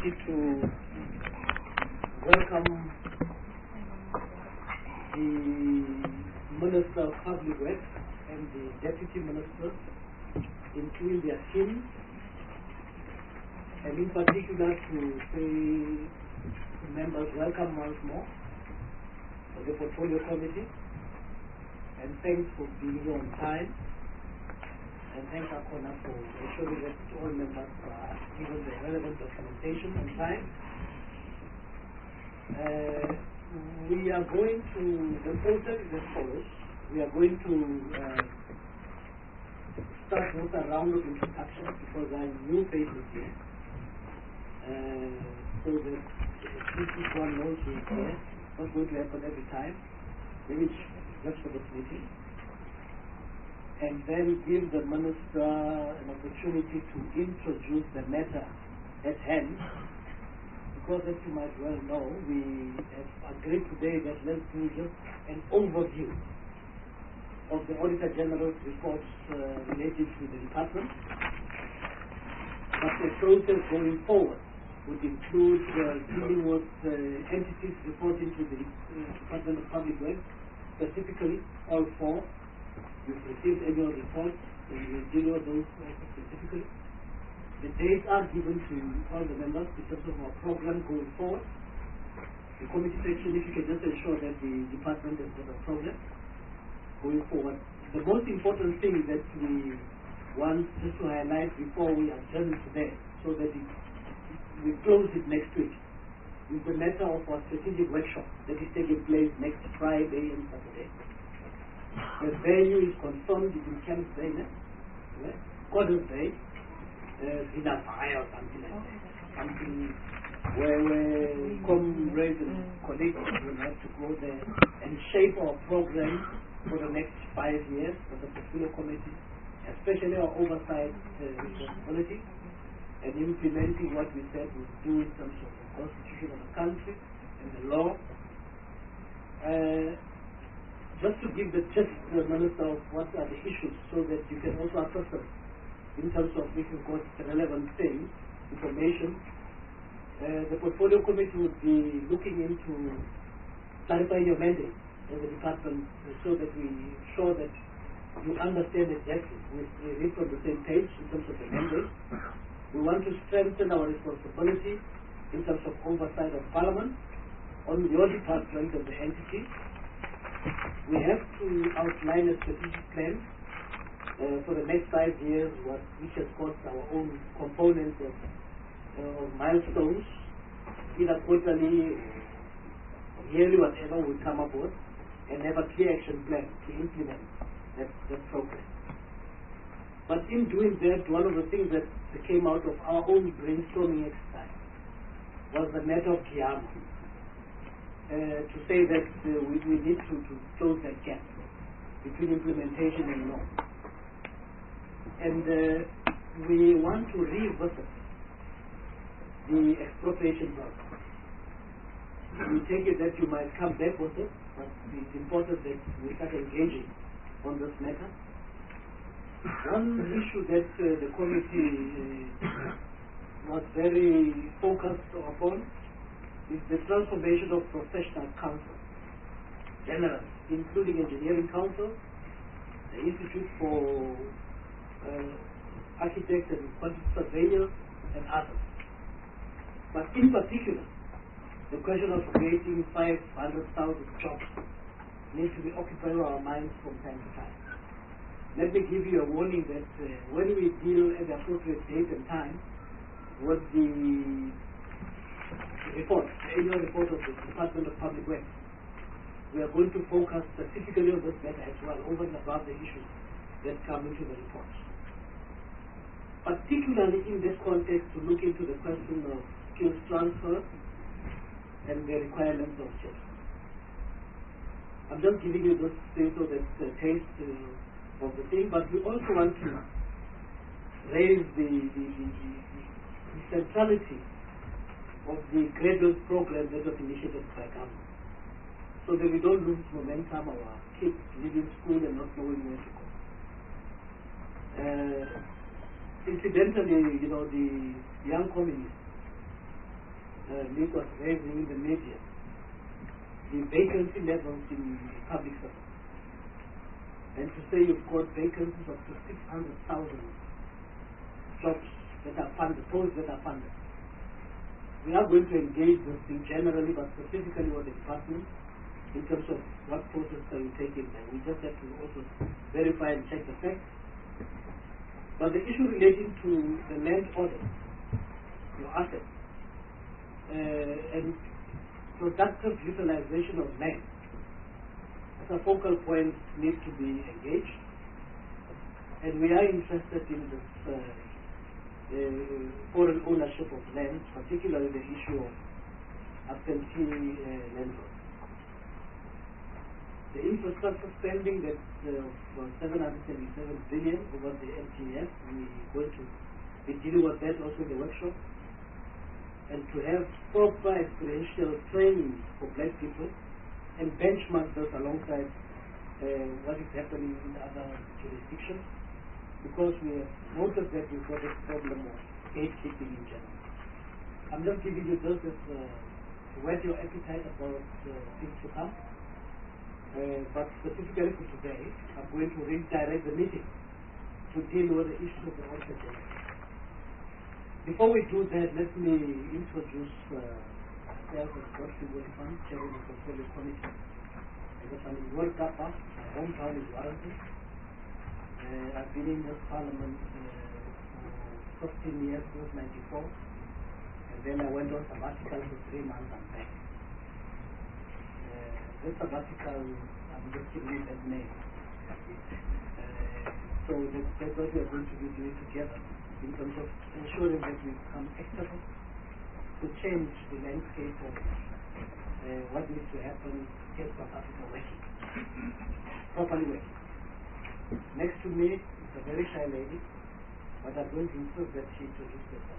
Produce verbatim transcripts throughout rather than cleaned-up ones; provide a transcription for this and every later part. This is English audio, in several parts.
opportunity to welcome the Minister of Public Works and the Deputy Minister, including their teams, and in particular to say to members welcome once more of the Portfolio Committee, and thanks for being here on time, and thanks Akona for ensuring that all members are given the relevant documentation on time. Uh, we are going to, the process is as follows. We are going to uh, start with a round of introduction because I'm new faces here. Uh, so that this is one knows who is here. Not going to happen every time. Maybe it's just for this meeting. And then give the Minister an opportunity to introduce the matter at hand. Because as you might well know, we have agreed today that let's do just an overview of the Auditor General's reports uh, related to the department. But the process going forward would include uh, dealing with uh, entities reporting to the uh, Department of Public Works, specifically all four. We've received annual reports, and we'll deal with those also specifically. The dates are given to all the members in terms of our program going forward. The committee section, if you can just ensure that the department has got a program going forward. The most important thing that we want just to highlight before we adjourn today, so that it, we close it next week, is the matter of our strategic workshop that is taking place next Friday and Saturday. The venue is confirmed in Camp Bay, yeah? Gordon's Bay, Villa Fire or something like that. Something where, where comrades and colleagues will have to go there and shape our program for the next five years for the Portfolio Committee, especially our oversight uh, responsibility, and implementing what we said we'll do in terms of the constitution of the country and the law. Uh, just to give the gist to the Minister of what are the issues so that you can also assess them in terms of if you've got relevant things, information. Uh, the Portfolio Committee would be looking into clarifying your mandate as a department so that we ensure that you understand exactly. We, we read from the same page in terms of the mandate. We want to strengthen our responsibility in terms of oversight of Parliament on your department and the entity. We have to outline a strategic plan uh, for the next five years, what, which has got our own components of, uh, of milestones, either quarterly or yearly, whatever we come up with, and have a clear action plan to implement that, that program. But in doing that, one of the things that came out of our own brainstorming exercise was the matter of Kiama. Uh, to say that uh, we, we need to, to close that gap between implementation and law. And uh, we want to revisit the expropriation process. We take it that you might come back with it, but it's important that we start engaging on this matter. One issue that uh, the committee uh, was very focused upon is the transformation of professional council, general, including engineering council, the Institute for uh, Architects and Quantity Surveyors, and others. But in particular, the question of creating five hundred thousand jobs needs to be occupying our minds from time to time. Let me give you a warning that uh, when we deal at the appropriate date and time with the report, the annual report of the Department of Public Works, we are going to focus specifically on this matter as well, over and above the issues that come into the report. Particularly in this context, to look into the question of skills transfer and the requirements of jobs. I'm just giving you this thing so that uh, taste uh, of the thing, but we also want to raise the, the, the, the centrality of the graduate program that was initiated by government, so that we don't lose momentum of our kids leaving school and not knowing where to go. Uh, incidentally, you know, the young communists uh, Nick was raising in the media, the vacancy levels in the public sector. And to say you've got vacancies of six hundred thousand jobs that are funded, posts that are funded. We are going to engage this thing generally, but specifically with the department in terms of what process are you taking there. We just have to also verify and check the facts. But the issue relating to the land audit, your assets, uh, and productive utilization of land, as a focal point, needs to be engaged. And we are interested in this uh, uh, foreign ownership of land, particularly the issue of absentee uh, landlords. The infrastructure spending that uh, was seven hundred seventy-seven billion over the M T F, we're going to be dealing with that also in the workshop. And to have proper experiential training for black people and benchmark those alongside uh, what is happening in other jurisdictions, because we have noticed that we've got a problem of gatekeeping in general. I'm just giving you this as uh, to whet your appetite about uh, things to come. Uh, but specifically for today, I'm going to redirect the meeting to deal with the issue of the offset. Before we do that, let me introduce myself as Godfrey Wilfan, Chair of the Portfolio Committee. Because I'm in World Cup, my hometown is Warrington. Uh, I've been in this parliament uh, for fifteen years, since ninety-four. And then I went on sabbatical for three months and back. This sabbatical, I'm just giving it that name. Uh, so that's, that's what we are going to be doing together in terms of ensuring that we become experts to change the landscape of uh, what needs to happen to get South Africa working, properly working. Next to me is a very shy lady, but I'm going to insist that she introduce herself.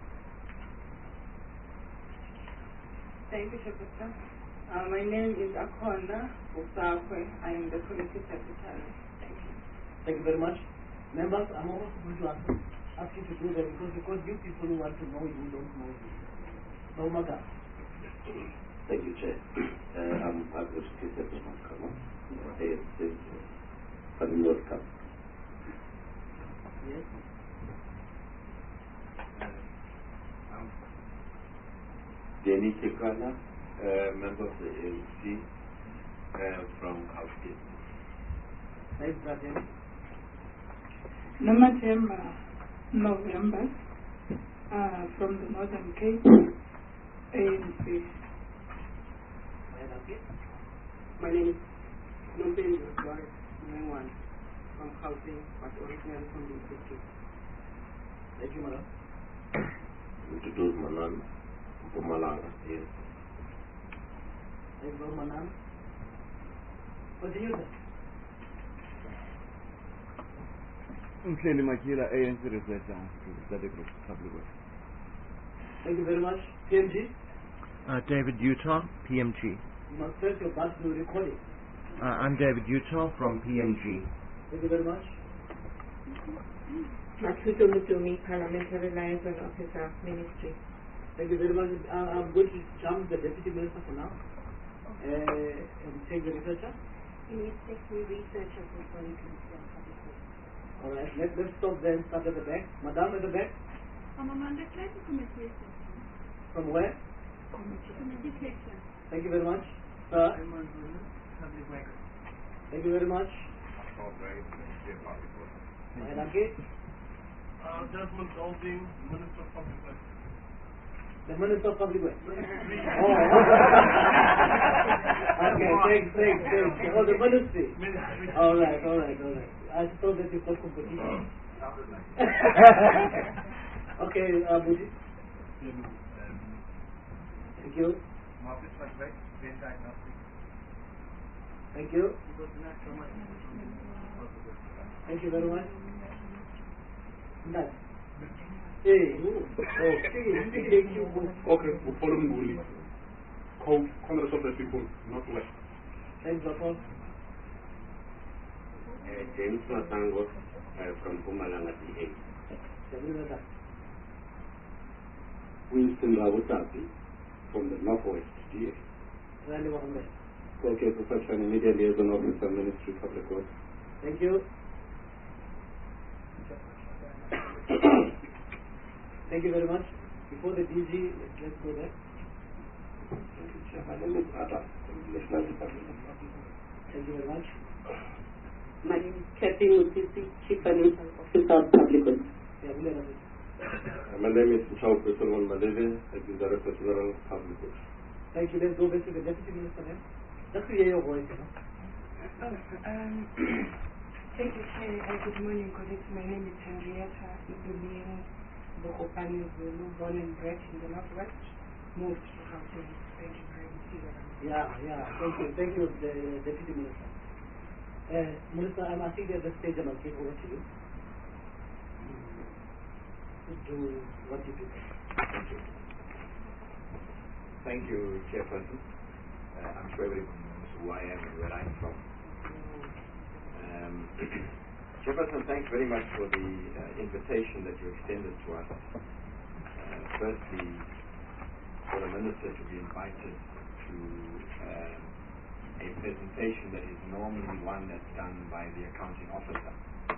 Thank you, Shapita. Uh, my name is Akhona Usakwe. I am the committee secretary. Thank you. Thank you very much. Members, I'm also going to ask, ask you to do that because, because you people who want to know you don't know you. No matter. Thank you, Chair. Uh, I'm Advocate Secretary Makama. A S C from World Cup. Yes. I'm Jenny Chekana. Uh, member of the A N C uh, from Gauteng. Thanks, Brother. Namatemba November uh, from the Northern Cape, A N C. My name is Nomben Joy Mengwan from Gauteng, but originally from the district. Thank you, Madam. Introduce Manan Pumalanga. Yes. Thank you, Manan. What do you think? Mhleli Makila, A N C Research Study Group, Public Works. Thank you very much. P M G? Uh, David Utah, P M G. You must press your button to record it. Uh, I'm David Utah from P M G. Thank you very much. Matuto Mutumi, Parliamentary Liaison Officer, Ministry. Thank you very much. Uh, I'm going to jump the Deputy Minister for now uh, and take the researcher. Ministry Researcher for Politics and Public Works. All right, let, let's stop there and start at the back. Madam at the back. From Amanda Clay to Committee. From where? Committee section. Thank you very much. Sir. Public Works. Thank you very much. Okay. Uh, Desmond Golding, Minister of Public Works. The Minister of Public Works. Oh, okay, thanks, thanks, thanks. Oh, the Ministry. All right, all right, all right. I thought that you got competition. Okay, uh, Budi. Thank you. Thank you. Thank you very much. That. Hey, oh, okay, Okay, we'll follow Nguli. Congress of the People, not West. Thanks, Doctor. Uh, James Matango uh, from Pumalanga D A. Winston Winston Rawutapi from the Northwest D A. Randy Mohammed. Thank you, Professor and Media Liaison Officer, Ministry of Public Works. Thank you. Thank you very much. Before the D G, let's go there. My name is Ada from the National Department of Public Works. Thank you very much. My name is Kathy Mutisi, Chief Financial Officer of Public Works. Yeah, we'll let Uh, my name is Mchau Solomon Malele, Acting Director General of Public Works. Thank you. Let's go back to the Deputy Minister now. Just to hear your voice, you know. Oh, um, thank you, Chair. Uh, good morning, colleagues. My name is Henrietta Ibulieng Bokopani Zulu, born and bred in the Northwest, moved to Gauteng. Thank you very much. Yeah, yeah. Thank you. Thank you, the Deputy Minister. Uh, Minister, I'm asking at this stage, and I'll give over to you to do what you do. Thank you. Thank you, Chairperson. Uh, I'm sure everyone knows who I am and where I'm from. Um, Chairperson, thanks very much for the uh, invitation that you extended to us. Uh, firstly, for the Minister to be invited to um, a presentation that is normally one that's done by the accounting officer.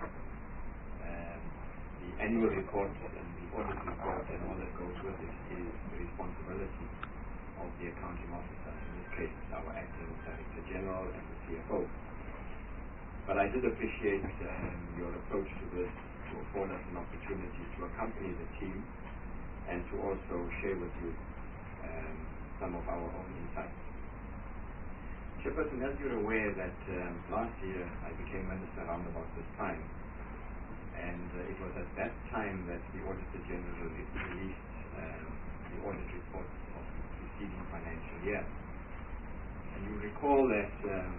Um, the annual report and the audit report and all that goes with it is the responsibility of the accounting officer, in this case our acting Director General and the C F O. But I did appreciate um, your approach to this to afford us an opportunity to accompany the team and to also share with you um, some of our own insights. Chairperson, as you're aware that um, last year I became Minister around about this time, and uh, it was at that time that the Auditor General released um, the audit report of the preceding financial year. And you recall that um,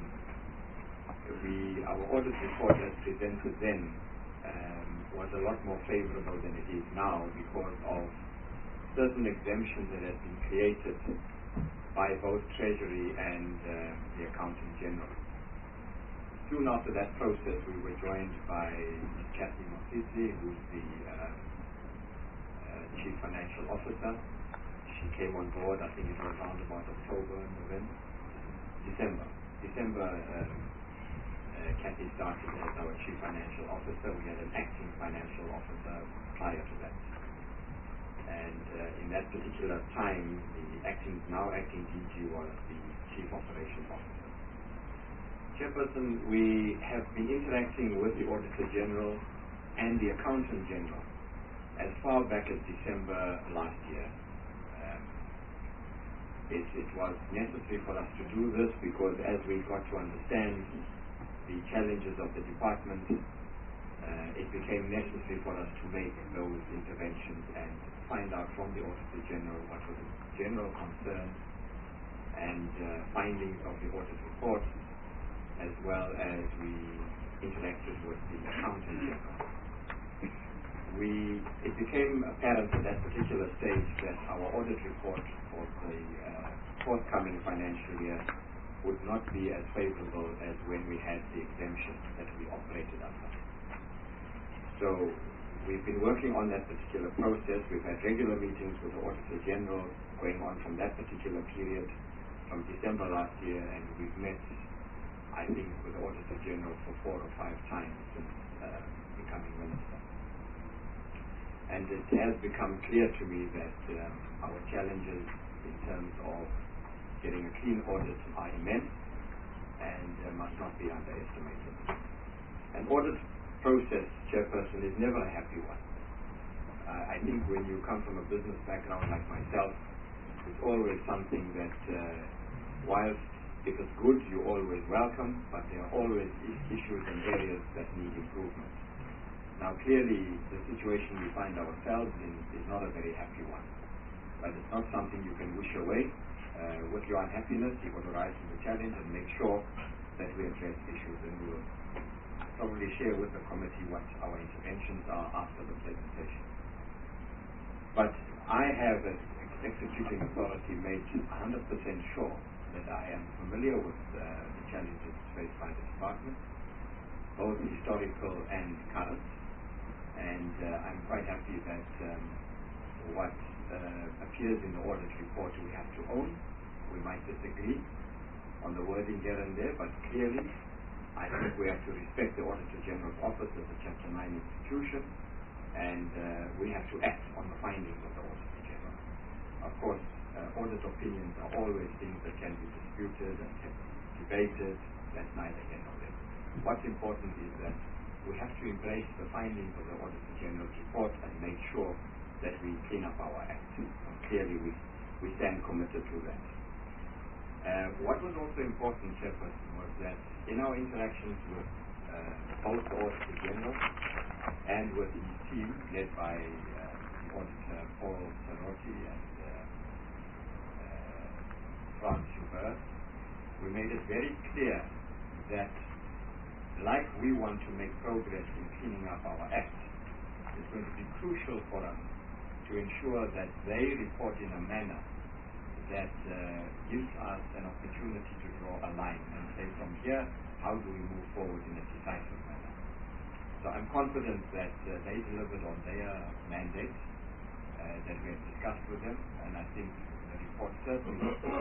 we, our audit report as presented then um, was a lot more favorable than it is now because of certain exemptions that had been created by both Treasury and uh, the Accounting General. Soon after that process, we were joined by Kathy Mutisi, who's the uh, uh, Chief Financial Officer. She came on board, I think it was around about October, November, December. December, um, uh, Kathy started as our Chief Financial Officer. We had an acting financial officer prior to that. And uh, in that particular time, the acting, now acting D G was the Chief Operations Officer. Chairperson, we have been interacting with the Auditor General and the Accountant General as far back as December last year. Um, it, it was necessary for us to do this because as we got to understand the challenges of the department, uh, it became necessary for us to make those interventions and find out from the Auditor General what was the general concern and uh, findings of the audit report, as well as we interacted with the Accountant General. We, it became apparent at that particular stage that our audit report for the uh, forthcoming financial year would not be as favorable as when we had the exemption that we operated under. So we've been working on that particular process. We've had regular meetings with the Auditor General going on from that particular period, from December last year, and we've met, I think, with the Auditor General for four or five times since uh, becoming Minister. And it has become clear to me that um, our challenges in terms of getting a clean audit are immense and uh, must not be underestimated. An audit process, Chairperson, is never a happy one. Uh, I think when you come from a business background like myself, it's always something that, uh, whilst if it's good, you always welcome, but there are always issues and areas that need improvement. Now, clearly, the situation we find ourselves in is not a very happy one, but it's not something you can wish away. Uh, with your unhappiness, you've got to rise to the challenge and make sure that we address issues, and we will probably share with the committee what our interventions are after the presentation. But I have, as executing authority, made one hundred percent sure that I am familiar with uh, the challenges faced by the department, both historical and current, and uh, I'm quite happy that um, what uh, appears in the audit report we have to own. We might disagree on the wording here and there, but clearly I think we have to respect the Auditor General's office as a Chapter nine institution, and uh, we have to act on the findings of the Auditor General. Of course, uh, audit opinions are always things that can be disputed and can be debated. That's neither here nor there. What's important is that we have to embrace the findings of the Auditor General's report and make sure that we clean up our act. And clearly we, we stand committed to that. Uh, what was also important, Chairperson, was that in our interactions with uh, both the Auditor General and with his team, led by uh, the Auditor Paul Sarotti and uh, uh, Franz Schubert, we made it very clear that, like we want to make progress in cleaning up our act, it's going to be crucial for us to ensure that they report in a manner that uh, gives us an opportunity to draw a line and say, from here, how do we move forward in a decisive manner? So I'm confident that uh, they delivered on their mandate uh, that we have discussed with them, and I think the report certainly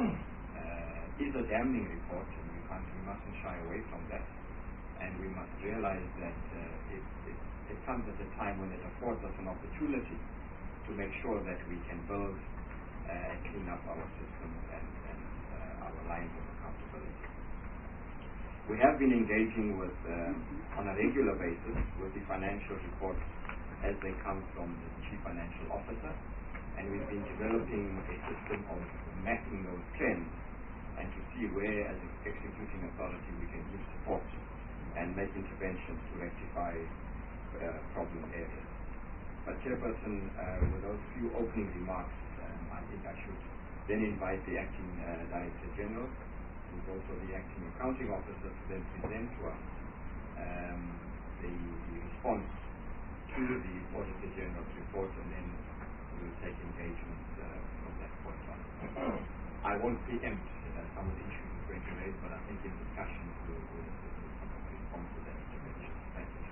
uh, is a damning report, and we, can't, we mustn't shy away from that, and we must realize that uh, it, it, it comes at a time when it affords us an opportunity to make sure that we can build uh, and clean up our system and, and uh, our lines of accountability. We have been engaging with, uh, on a regular basis, with the financial reports as they come from the Chief Financial Officer, and we've been developing a system of mapping those trends and to see where, as an executing authority, we can give support and make interventions to rectify uh, problem areas. But Chairperson, uh, with those few opening remarks, um, I think I should then invite the Acting uh, Director General, who's also the Acting Accounting Officer, to then present to us um, the, the response to the Auditor General's report, and then we'll take engagement uh, from that point on. I won't preempt uh, some of the issues we're going to raise, but I think in discussion we'll, we'll, we'll respond to that intervention. Thank you.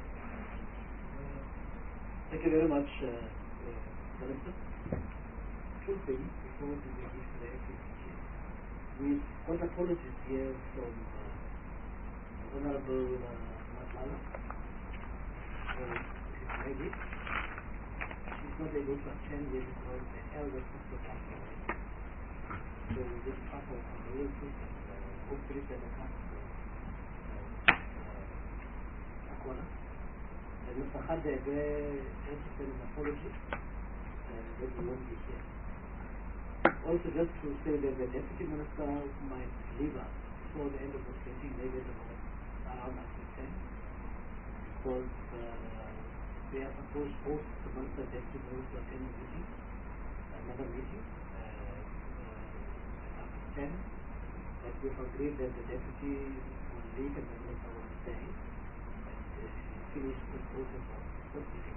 Thank you very much, uh, uh, Minister. Two things before we begin to the activity. We've got apologies here from uh, Honorable uh, Matlala. Uh, she's lady. She's not able to attend here because the elder sister passed away. So we just pass our condolences and uh, hopefully send a card to uh, uh, Akona. And Mister Hadebe has to send an apology, uh, that we won't be here. Also, just to say that the Deputy Minister might leave us before the end of the meeting, maybe at about around after ten, because uh, they are supposed, both the Minister and Deputy Minister, to attend the meeting, another meeting, uh, uh, after ten, but we've agreed that the Deputy will leave and the Minister will stay. Finish the process of the meeting.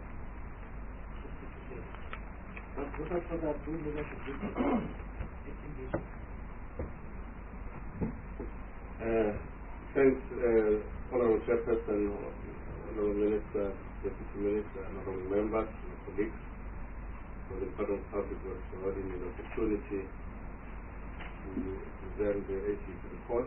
But without further ado, maybe I should give you uh, Thanks, uh, Honorable Chairperson, Honorable Minister, Deputy Minister, Honorable Members, and colleagues, for the Department of Public Works providing me the opportunity to present the A G report.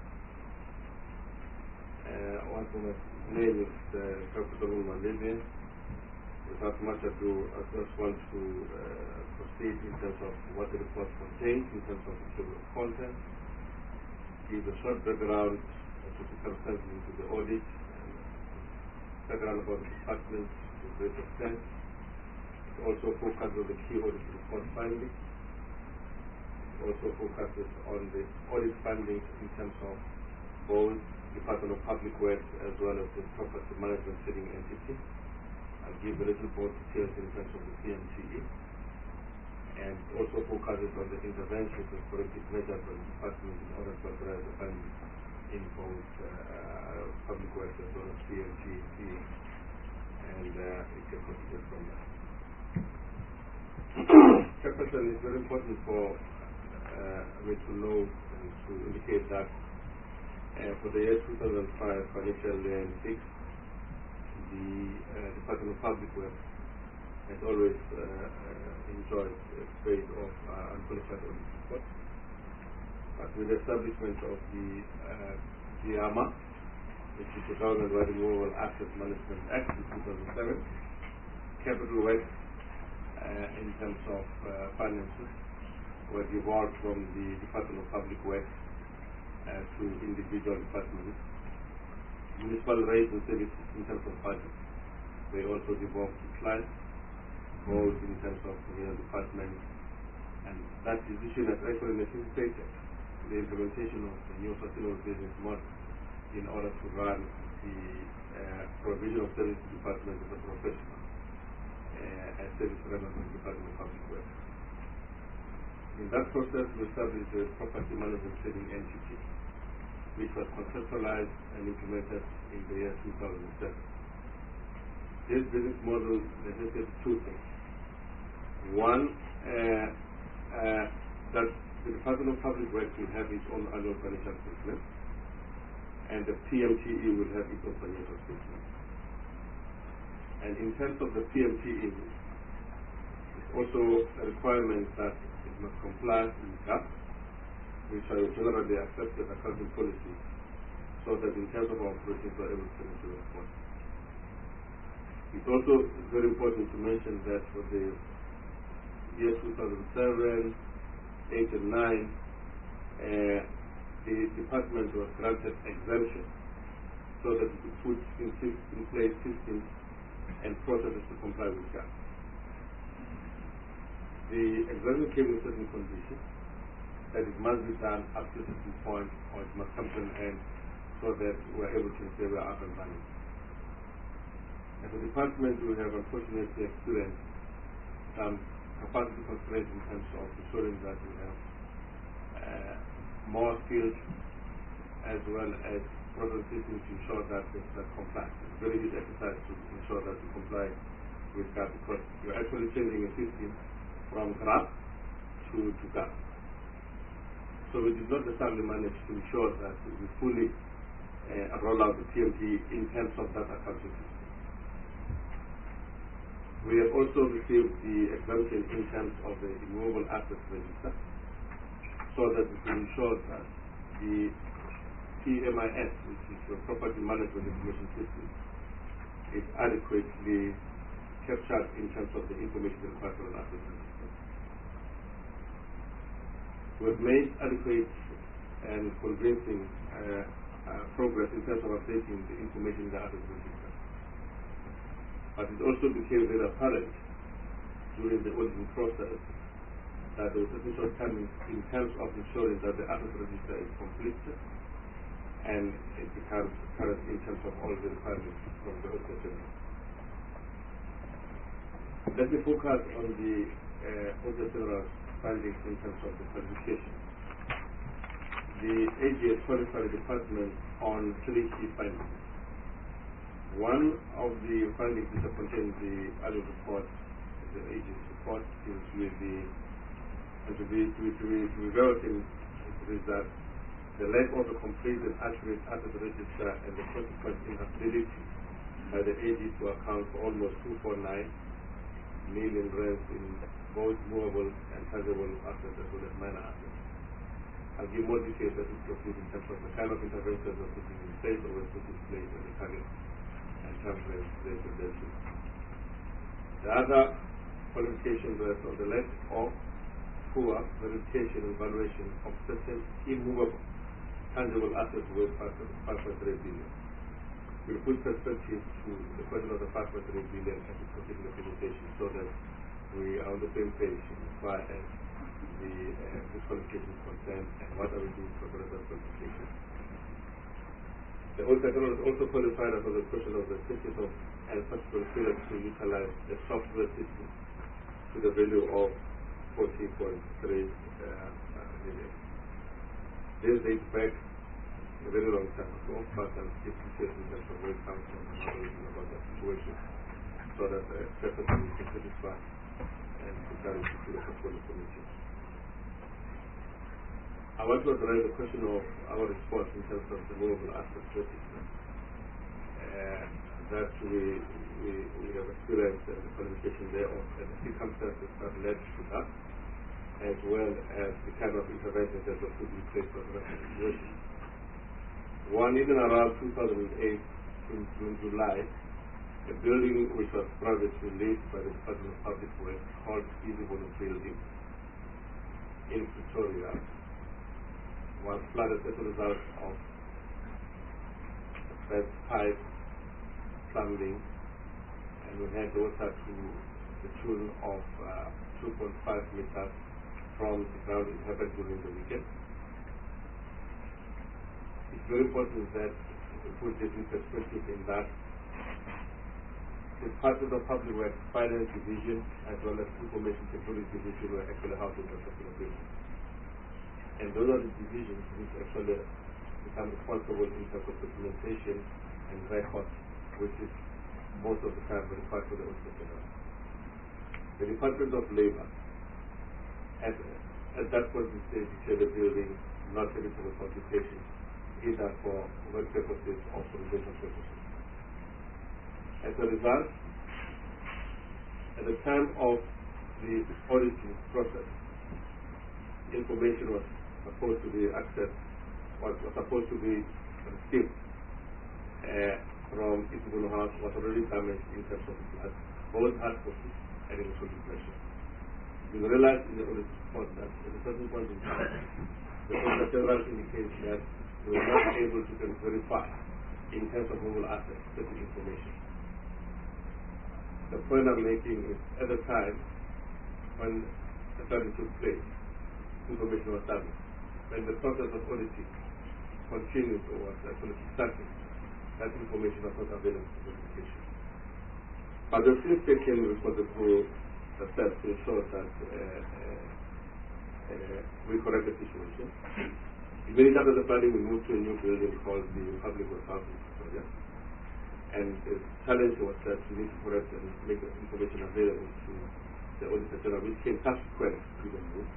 Uh, once my name is uh, Capital Malebe. Without much ado, I just want to uh, proceed in terms of what the report contains, in terms of the table of content, give a short background to the circumstances into the audit, and background about the department to a great extent. It also focuses on the key audit report findings. It also focuses on the audit findings in terms of both Department of Public Works as well as the property management trading entity. I'll give a little more details in terms of the P M C E, and also focuses on the interventions and corrective measures of the department in order to address the funding in both uh, Public Works as well as P M C E, and uh, it can continue from there. Chairperson, it's very important for uh, me to know and to indicate that Uh, for the year two thousand five financial year six, the uh, Department of Public Works has always uh, uh, enjoyed a grade of uh, unqualified audit report. But with the establishment of the uh, GIAMA, which is the Government-wide Renewable Asset Management Act in two thousand seven, capital works uh, in terms of uh, finances were devolved from the Department of Public Works uh, to individual departments. Municipal rates and services in terms of budget, they also devolved to clients, both in terms of the you know, departments, and that decision has actually necessitated the implementation of the new sustainable business model in order to run the uh, provision of service department as a professional uh, as service rendered by the Department of Public Works. In that process, we established the Property Management Trading Entity, which was conceptualized and implemented in the year two thousand seven. This business model necessitates two things. One, uh, uh, that the Department of Public Works will have its own annual financial statement, and the P M T E will have its own financial statement. And in terms of the P M T E, it's also a requirement that it must comply with G A P, which are generally accepted accounting policies, so that in terms of our operations we are able to ensure report. It's also very important to mention that for the year two thousand seven, eight and nine, uh, the department was granted exemption so that it could put in, in place systems and processes to comply with G A P. The exemption came with certain conditions, that it must be done up to a certain point, or it must come to an end, so that we are able to say we are up and running. As a department, we have unfortunately experienced some capacity constraints in terms of ensuring that we have uh, more skills as well as processes to ensure that that comply. It's a very good exercise to ensure that we comply with G A P, because you're actually changing a system from G R A P to, to G A P. So we did not necessarily manage to ensure that we fully uh, roll out the P M T in terms of that accounting system. We have also received the exemption in terms of the immovable assets register, so that we can ensure that the P M I S, which is the Property Management Information System, is adequately captured in terms of the information required for an asset register. We've made adequate and convincing uh, uh, progress in terms of updating the information in the asset register. But it also became very apparent during the auditing process that there was certain shortcomings in terms of ensuring that the asset register is complete and it becomes current in terms of all the requirements from the Auditor General. Let me focus on the uh, Auditor General's findings in terms of the qualification. The A G has qualified the department on three key findings. One of the findings which are contained in the annual report, the A G's report, deals with the, and to be, to be, to be, to be verbatim, is that the lack of a complete and accurate asset register and the consequent inability by the A G to account for almost two point nine million rands in both movable and tangible assets as well as minor assets. I'll give more details as we proceed in terms of the kind of interventions we're putting in place or we're putting in place and the target and time frame they should deal with. The other qualification was on the lack of poor verification and valuation of certain immovable tangible assets worth five point three billion. We'll put perspective to the question of the five point three billion as we proceed in the presentation so that we are on the same page as far as the uh, this qualification is concerned and what are we doing for the relevant qualification. The Auditor General is also qualified as on the question of the purchase of and possible failure to utilize the software system to the value of fourteen point three million. This dates back a very long time ago, but I'm still interested in terms of where it comes from and how we think about that situation, so that the Secretary can satisfy and present it to the Portfolio Committee. I want to address the question of our response in terms of the movable assets register. Uh, that we we, we have experienced uh, the qualification thereof and the circumstances that led to that, as well as the kind of interventions that were put in place for the situation. One, even around two thousand eight, in, in July, a building which was privately leased by the Department of Public Works called Easy Volume Building in Pretoria was flooded as a result of bad pipe plumbing, and we had water to the tune of uh, two point five meters from the ground. It happened during the weekend. It's very important that we put this in perspective in that the Department of Public Works Finance Division as well as Information Technology Division were actually housing that particular building. And those are the divisions which actually become responsible in terms of documentation and records, which is most of the time required for the Auditor General. The Department of Labor, at, at that point in stage, declared the building not ready for qualification, either for work purposes or for residential purposes. As a result, at the time of the auditing process, information was supposed to be accessed, was, was supposed to be received uh, from Isabel House, was already damaged in terms of flood, both hard copies and initial impression. We realized in the audit report that at a certain point in time, the Auditor General indicates that we were not able to verify in terms of mobile assets certain information. The point I'm making is at the time when the study took place, information was damaged. When the process of auditing continued or was actually started, that information was not available for verification. But the since taken responsible steps to ensure that uh, uh, uh, we correct the situation. Immediately after the flooding, we moved to a new building called the Public Works House in Pretoria. And the challenge was that we need to correct and make the information available to the Auditor General, which came subsequent to the move.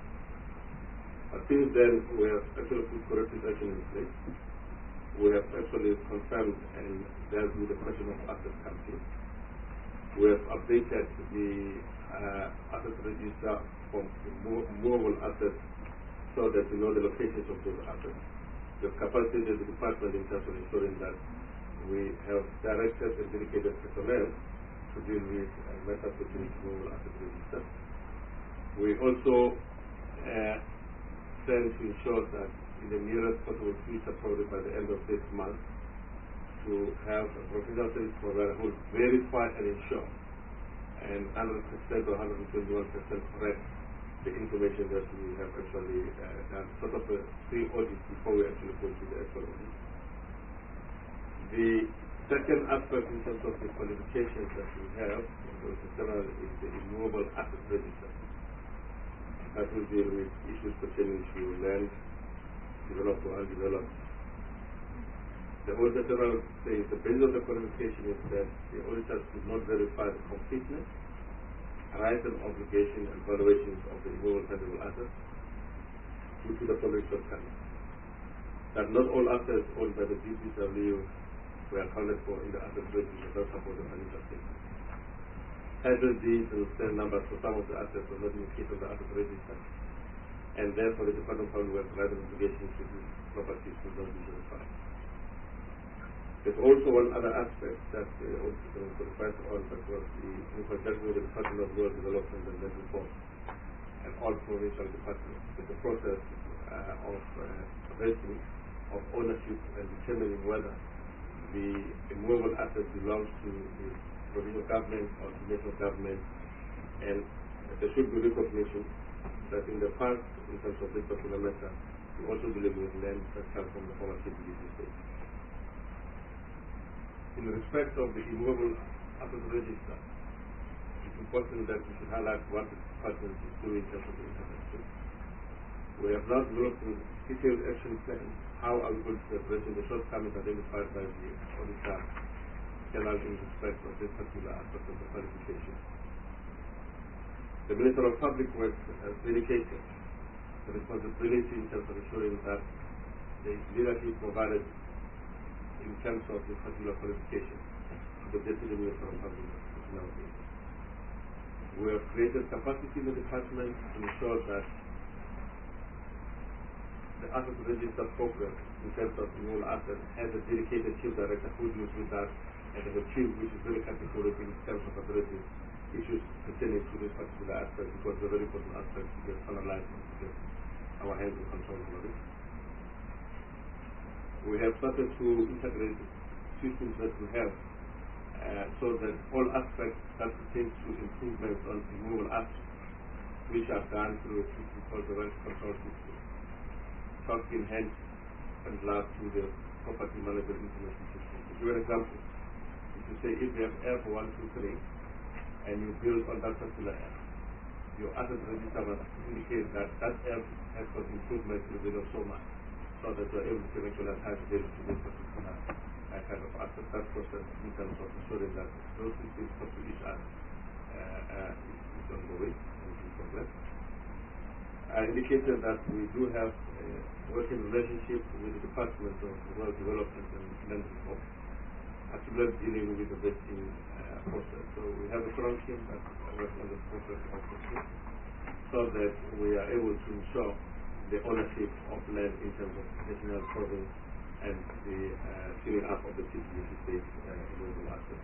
But since then, we have actually put corrective action in place. We have actually confirmed and dealt with the question of asset counting. We have updated the uh, asset register from movable assets so that we know the locations of those assets. We have capacitated the department in terms of ensuring that we have directed and dedicated personnel to deal with uh, matters pertaining to movable asset register. We also uh, tend to ensure that in the nearest possible future, probably by the end of this month, to have a professional service provider who will verify and ensure and one hundred percent or one hundred twenty-one percent correct the information that we have actually uh, done, sort of a pre-audit before we actually go to the actual audit. The second aspect in terms of the qualifications that we have in the general is the immovable asset register. That will deal with issues pertaining to land, developed or undeveloped. The Auditor General says the basis of the qualification is that the auditors could not verify the completeness, rights and obligation and valuations of the immovable tangible assets due to the following shortcomings. That not all assets owned by the D P W were accounted for in the asset register that support the financial statement. Title deeds and sale numbers for some of the assets were not indicated on the asset register, and therefore the Department of Public Works had an obligation to these properties could not be verified. There's also one other aspect that the Auditor was qualified on, that was the, in conjunction with the Department of Rural Development and Land Reform and all provincial departments, there's a process uh, of uh, rating of ownership and determining whether the immovable asset belongs to the provincial government or the national government, and there should be recognition that in the past, in terms of this particular matter, we also dealing with land that comes from the former K P D C state. In respect of the immovable asset register, it's important that we should highlight what the department is doing in terms of the intervention. We have now developed a detailed action plan. How are we going to address the shortcomings identified by the Auditor General in respect of this particular aspect of the qualification? The Minister of Public Works has dedicated the responsibility in terms of ensuring that the leadership provided in terms of this particular qualification to the Deputy Minister of Public Personnel Affairs. We have created capacity in the department to ensure that the asset register program in terms of renewal assets has a dedicated chief director who deals with that, and the chief which is very categorical in terms of addressing issues pertaining to this particular aspect, because it's a very important aspect to get analyzed and to get our hands in control of it. We have started to integrate systems that we have uh, so that all aspects that pertain to improvements on removal aspects, which are done through a system called the Wealth Control System, talk in hand and glove to the property management information system. To give an example, if you say if you have air for one, two, three, and you build on that particular air, your asset register must indicate that that air has got improvements in the value of so much, so that you are able to eventually attach value to this particular uh, kind of asset. That process in terms of ensuring that those systems talk to each other uh, uh, is ongoing and in progress. I indicated that we do have a working relationship with the Department of Rural Development and Land Reform, particularly dealing with the vesting uh, process. So we have a strong team that works on the process of vesting, so that we are able to ensure the ownership of land in terms of national province and the uh, filling up of the T P P state uh, renewable assets.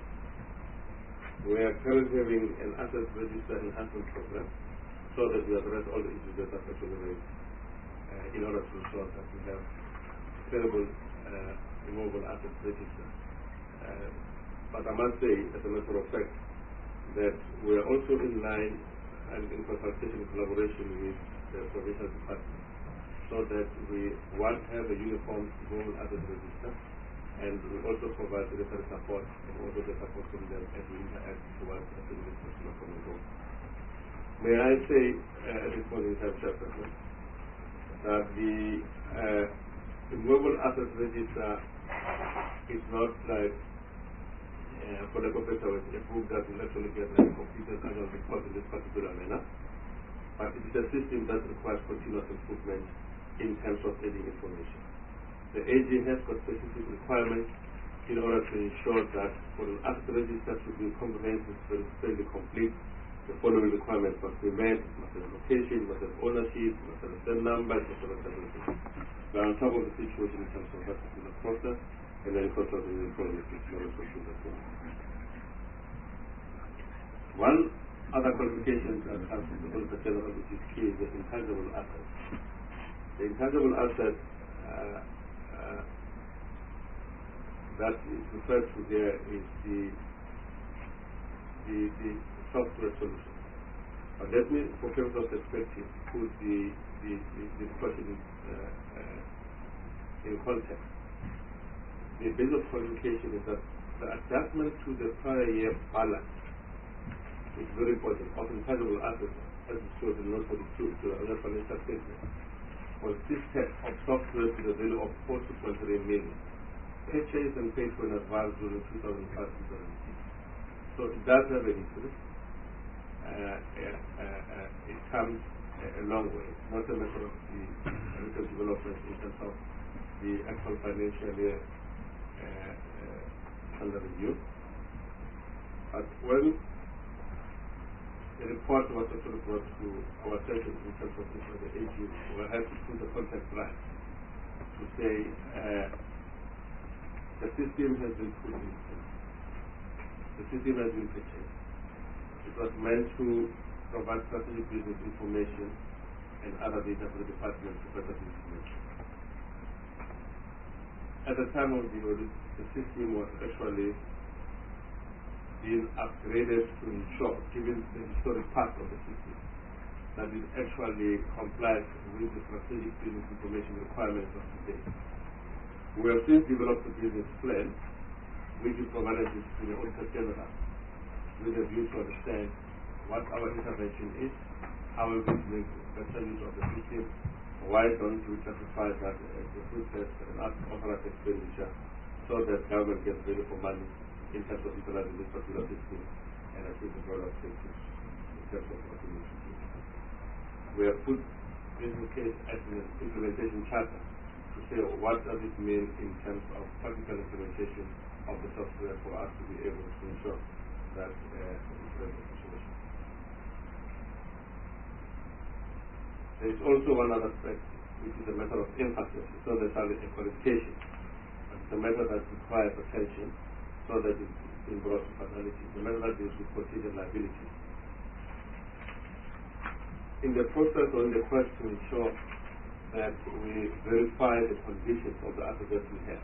We are currently having an asset register enhancement program, so that we address all the issues that are actually raised uh, in order to ensure that we have a credible uh, removable asset register. Uh, but I must say, as a matter of fact, that we are also in line and in consultation and collaboration with the provincial department, so that we one have a uniform removable asset register, and we also provide the necessary support and also the support from them as we interact towards achieving this particular common goal. May I say uh, at this point in time, Chairperson, that the uh, removable asset register is not like, uh, for the professor, a book that will actually get like, completed annual report in this particular manner, but it is a system that requires continuous improvement in terms of aiding information. The A G has got specific requirements in order to ensure that for the asset register to be comprehensive, fairly complete, the following requirements must be met: must have location, must have ownership, must have the same numbers, must have everything. We are on top of the situation in terms of that particular process, and then consulting the employees in order to achieve that. One other qualification that has to be the general, which is key, is the intangible assets. The intangible asset uh, uh, that is referred to there is the the, the software solution. But let me, for purpose of perspective, put the, the, the, the question uh, uh, in context. The basic qualification is that the adjustment to the prior year balance is very important. Of intangible assets, as it shows in note forty-two to the other financial statement, consisted of software to the value of forty point three million, purchased and paid for in advance during two thousand five to two thousand six. So it does have a history. Uh, uh, uh, it comes uh, a long way, not a matter of the recent development in terms of the actual financial year uh, uh, under review. But when the report was actually brought to our attention in terms of this by the A G, we had to put the context right to say uh, the system has been put in place. The system has been purchased. It was meant to provide strategic business information and other data for the department to better information. At the time of the audit, the system was actually being upgraded to ensure, given the historic part of the system, that it actually complies with the strategic business information requirements of today. We have since developed a business plan, which is provided to the Auditor General, with a view to understand what our intervention is, how we will make better use of the system, why don't we classify that as a process and authorized expenditure, so that government gets value for money in terms of utilizing this particular system and achieve the broader objectives in terms of automation. We have put business case as an implementation charter to say what does it mean in terms of practical implementation of the software for us to be able to ensure that uh, it's a situation. There is also one other aspect, which is a matter of emphasis. It's not necessarily a qualification, but it's a matter that requires attention so that it's being brought to finality. It's a matter that deals with contingent liability. In the process or in the quest to ensure that we verify the conditions of the assets that we have,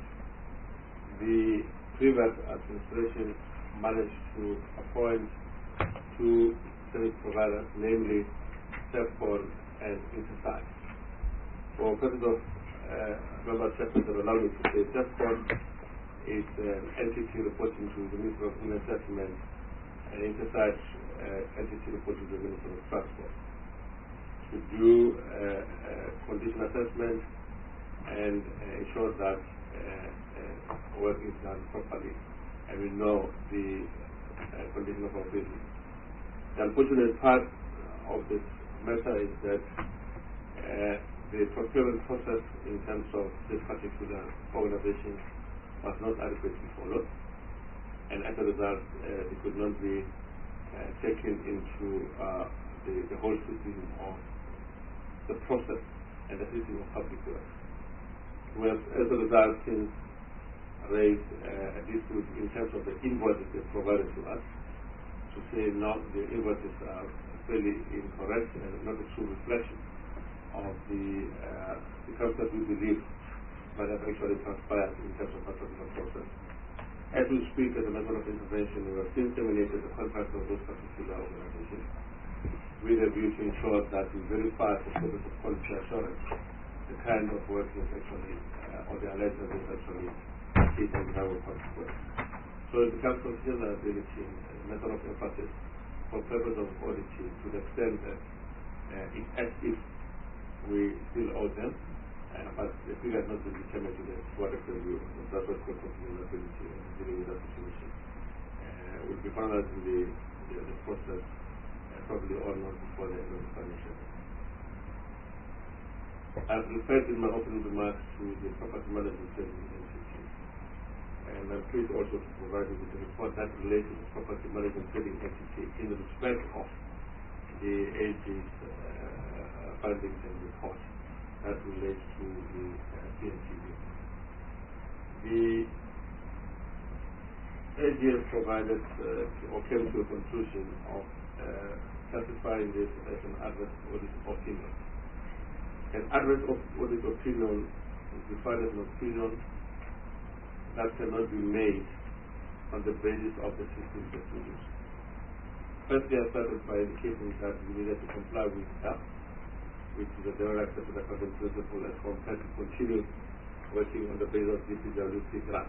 the previous administration managed to appoint two service providers, namely SEFCON and Intersight. For purpose of uh, member sections of allow me to say, SEFCON is an entity reporting to the Minister of Human Settlement, and Intersight uh, entity reporting to the Minister of Transport, to do uh, uh, condition assessment and uh, ensure that uh, uh, work is done properly, and we know the uh, condition of our business. The unfortunate part of this matter is that uh, the procurement process in terms of this particular organization was not adequately followed, and as a result, uh, it could not be uh, taken into uh, the, the whole system of the process and the system of public works. We have, as a result, since raised uh, a dispute in terms of the invoices they provided to us, to say no, the invoices are really incorrect and not a true reflection of the uh, because that we believe might have actually transpired in terms of that particular process. As we speak, as a matter of intervention, we have since terminated the contract of those particular organizations with a view to ensure that we verify for purpose of quality assurance the kind of work is actually, uh, or the alleged that is actually is on behalf of public work. So it becomes considered liability as a matter of emphasis for purpose of auditing to the extent that uh, it's as if we still owe them, uh, but the figure has not been determined to the to what extent we owe them. That's what we're considering liability and dealing with that situation. Uh, will be finalized in the, the, the process uh, probably or not before the end of the financial year. I've referred in my opening remarks to the property management services entity, and I'm pleased also to provide you with a report that relates to the property management trading entity in respect of the A G's uh, findings and report that relates to the uh, P N T B. The A G has provided uh, or came to a conclusion of uh, classifying this as an adverse audit opinion. An adverse audit opinion is defined as an opinion that cannot be made on the basis of the system that we use. Firstly, I started by indicating that we needed to comply with C A P, which is a general accepted accounting principle, as compared to continue working on the basis of D P W C grant.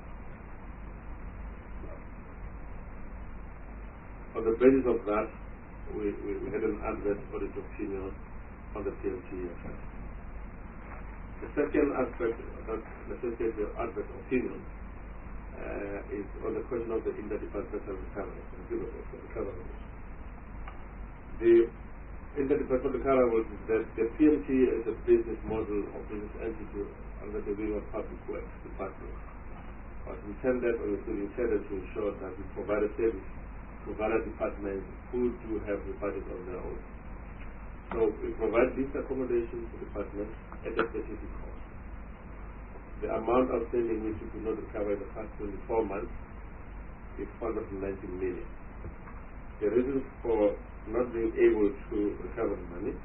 On the basis of that, we, we, we had an adverse audit opinion on the P L T A account. The second aspect that necessitates the adverse opinion uh, is on the question of the interdepartmental recovery, recovery. The interdepartmental recovery is that the P M T is a business model or business entity under the wing of public works department. Was intended or is intended to ensure that we provide a service to various departments who do have the budget of their own. So we provide these accommodations to departments at a specific cost. The amount outstanding which we could not recover in the past twenty-four months is four hundred ninety million. The reason for not being able to recover the money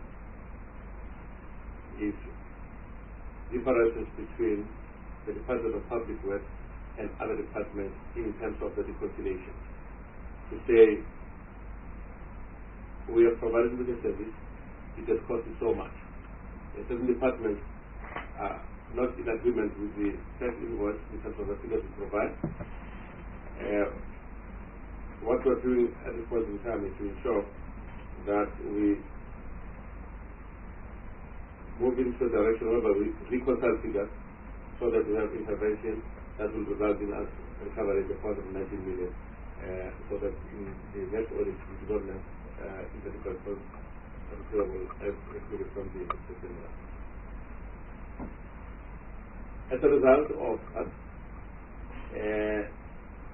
is differences between the Department of Public Works and other departments in terms of the reconciliation. To say, we are providing with a service, it has costed so much. And certain departments are not in agreement with the set invoice in terms of the figures we provide. Uh, what we're doing at this point in time is to ensure that we move into a direction where we reconcile figures so that we have intervention that will result in us recovering the four hundred nineteen million, uh, so that in the next audit we do not have uh, interdepartmental recoverable as excluded from the system. As a result of that, uh,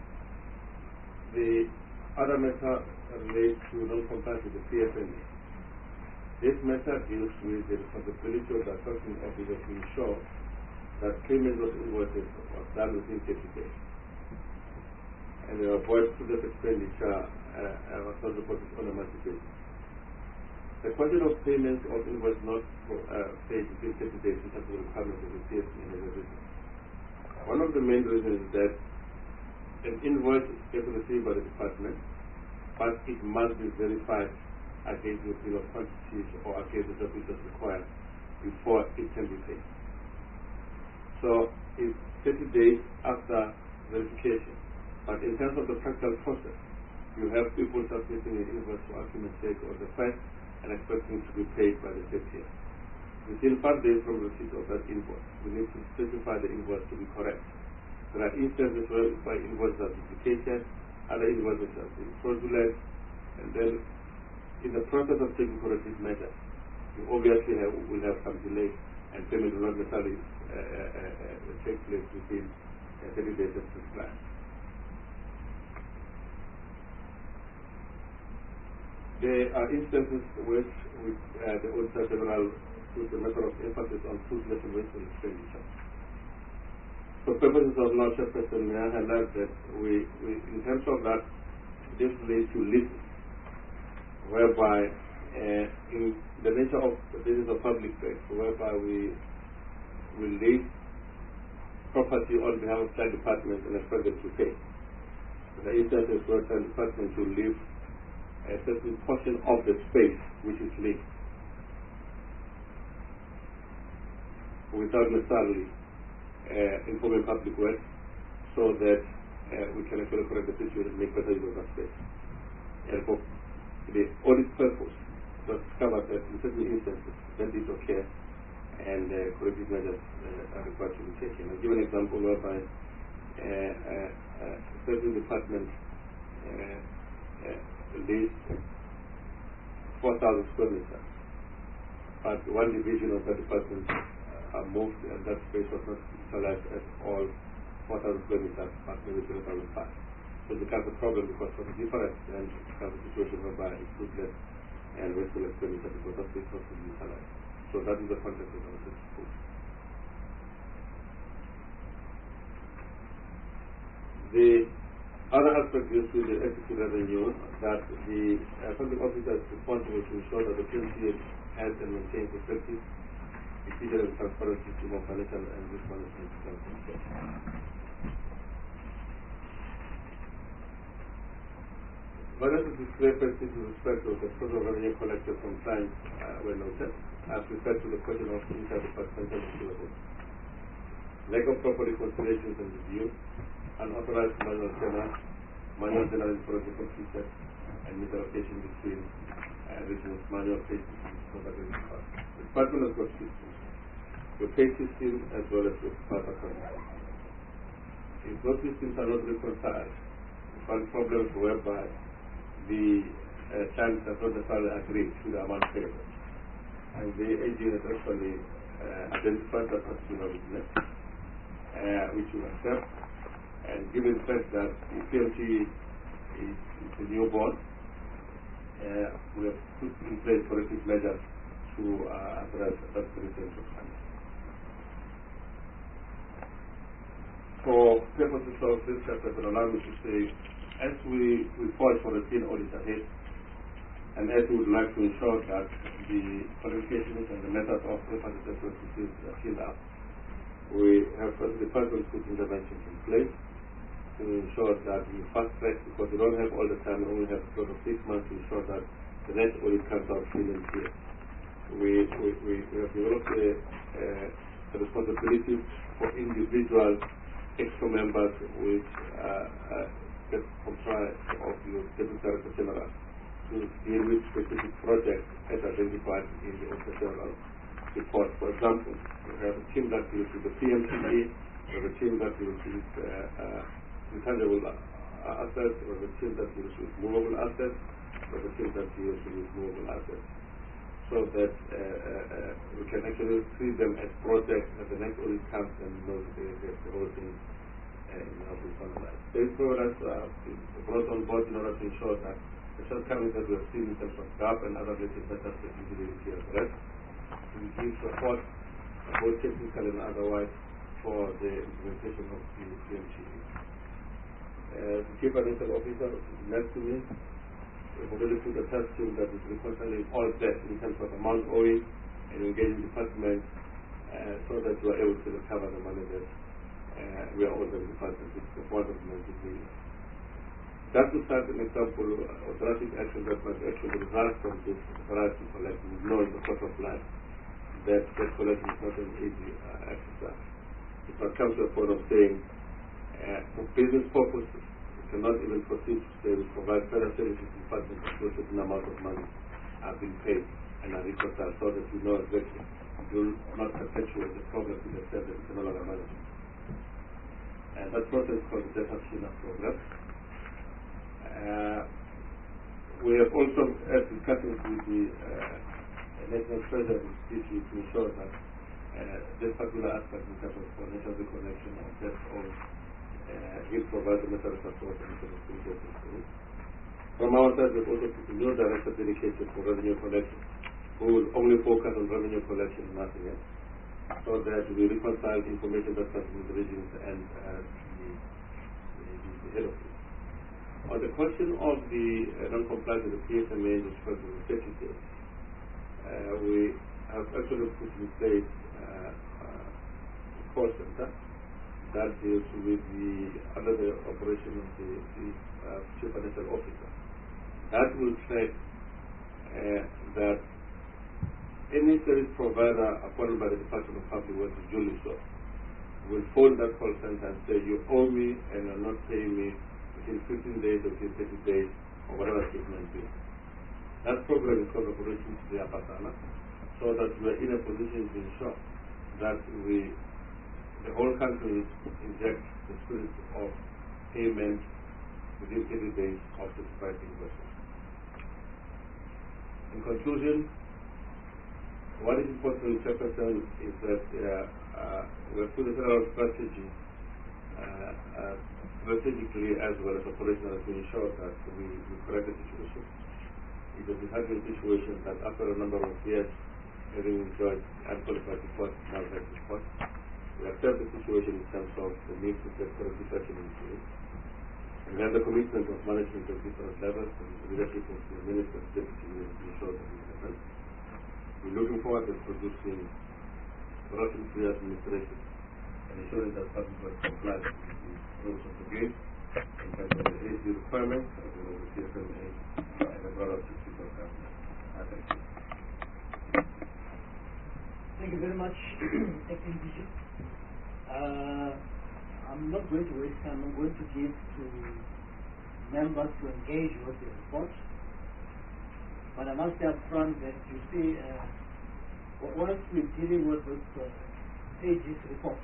The other matter relates to non-compliance with the P F N A. This matter deals with the responsibility of the accounting officer to ensure that payment of invoices was done within thirty days. And they avoid student expenditure uh, uh, was not reported on a monthly basis. The question of payment of invoice not uh, paid within thirty days is a requirement of the P F N A. One of the main reasons is that an invoice is received by the department, but it must be verified against the bill of quantities or against the services required before it can be paid. So it's thirty days after verification. But in terms of the practical process, you have people submitting an invoice for argument's sake on the first and expecting to be paid by the thirtieth. Within five days from receipt of that invoice, we need to specify the invoice to be correct. There are instances where invoices are duplicated, other invoices are fraudulent, and then in the process of taking corrective measures, you obviously have, will have some delay, and payment will not necessarily uh, uh, uh, take place within uh, thirty days of this plan. There are instances which with, uh, the Auditor General put a matter of emphasis on fruitless and wasteful expenditure. For purposes of now, Chairperson, may I highlight that we, we, in terms of that, this relates to leases, whereby uh, in the nature of the business of public bank, whereby we will lease property on behalf of child departments and expect them to pay. The instances where child departments will leave a certain portion of the space which is leased without necessarily uh, informing public works, so that uh, we can actually correct the situation and make better use of that space. And for the audit purpose, to discover that in certain instances that is okay and uh, corrective measures uh, are required to be taken. I'll give an example whereby uh, uh, uh, certain departments uh, uh, leased four thousand square meters, but one division of that department uh, moved and that space was not utilized as all four thousand square meters, but maybe three thousand five. So it becomes a problem because of the difference, and it becomes a situation whereby it's fruitless and wasteful expenditure because that space was not utilized. So that is the context of our discussion. The other aspect is with the equity revenue, that the uh, public officer is responsible to ensure that the P M C has and maintains effective, efficient and transparent system of financial and risk management control. Whereas the discrepancies with respect to the total revenue collected from clients uh, were noted, as referred to the question of interdepartmental receivables, lack of proper reconciliations and review, unauthorized manual tenor, manual tenor information completed, and misallocation between uh, regions, manual pay systems, product and cost. The department has got systems, the pay system as well as the part account. If those systems are not reconciled, we find problems whereby the uh, client does not necessarily agree to the amount payable. And the A G has actually uh, identified that particular weakness, uh, which we accept. And given the fact that the P M T is, is a newborn, uh, we have put in place corrective measures to uh, address that particular shortcoming. For purposes of this chapter, allow me to say, as we, we fought for the field audit ahead, and as we would like to ensure that the qualifications and the methods of representative processes are filled up, we have first the department put interventions in place to ensure that we fast track, because we don't have all the time, we only have a total of six months to ensure that the next audit comes out clean and clear. We, we, we, we have developed a, a responsibility for individual exco members which uh, uh, get comprised of the Deputy Director General to deal with specific projects as identified in the Auditor General report. For example, we have a team that deals with the P M C E, we have a team that deals with uh, uh, intangible uh, assets, we have a team that deals with movable assets, we have a team that deals with movable assets, so that uh, uh, we can actually treat them as projects, and the next audit comes and knows the, the, the whole thing uh, in helping finalize. These products are brought on board in order to ensure that the shortcomings that we have seen in terms of gap and other related matters that usually we address, we give support, both technical and otherwise, for the implementation of the P M G E. Uh, the Chief Financial Officer next to me, we've already put a task team that is reconciling all debt in terms of amount owing and engaging departments uh, so that we are able to recover the money that uh, we are owed the department with the four hundred ninety million. That to start an example of drastic action that might actually result from this variety collection. We know in the course of life that debt collection is not an easy uh, exercise. It might come to a point of saying, uh, for business purposes, we cannot even proceed to say we provide better services to departments until a certain amount of money are being paid and are reconciled so that we know exactly you will not perpetuate the problem to the extent that we can no longer manage it. And that process is called the debt action program. Uh, we have also had discussions with the uh, National Treasury Institute to ensure that uh, this particular aspect in terms of financial reconnection of debt owed uh, will provide the necessary support in terms of financial. From our side, we've also put a new director dedicated for revenue collection, who will only focus on revenue collection and nothing else, so that we reconcile information that comes from the regions and uh, the, the, the head office. On the question of the uh, non-compliance with the P S M A, which was the secretary, uh, we have actually put in place uh, uh, a call center that deals with the under the operation of the, the uh, Chief Financial Officer. That will track uh, that any service provider appointed by the Department of Public Works, duly so, will phone that call center and say, you owe me and you're not paying me within fifteen days or within thirty days or whatever it may be. That program is called Operation Triapatana, so that we are in a position to ensure that we, the whole country, inject the spirit of payment within thirty days of the pricing process. In conclusion, what is important to Jefferson is that uh, uh, we have put a federal strategy uh, uh, strategically as well as operational to ensure that we, we correct the situation. It is a happening situation that after a number of years having enjoyed unqualified support, now that support, we accept the situation in terms of the need to take corrective action in place. And we have the commitment of management at different levels and the leadership of the minister and deputy minister to ensure that this happens. We're looking forward to producing corruption-free administration and ensuring that public works complies with the rules of the game in terms of the A C requirements as well as the P S M A and the broader system of government. Thank you. Thank you very much, Acting Bishop. Uh, I'm not going to waste time. I'm going to give to members to engage with the report. But I must say up front that you see, uh, once we're dealing with this uh, A G's report,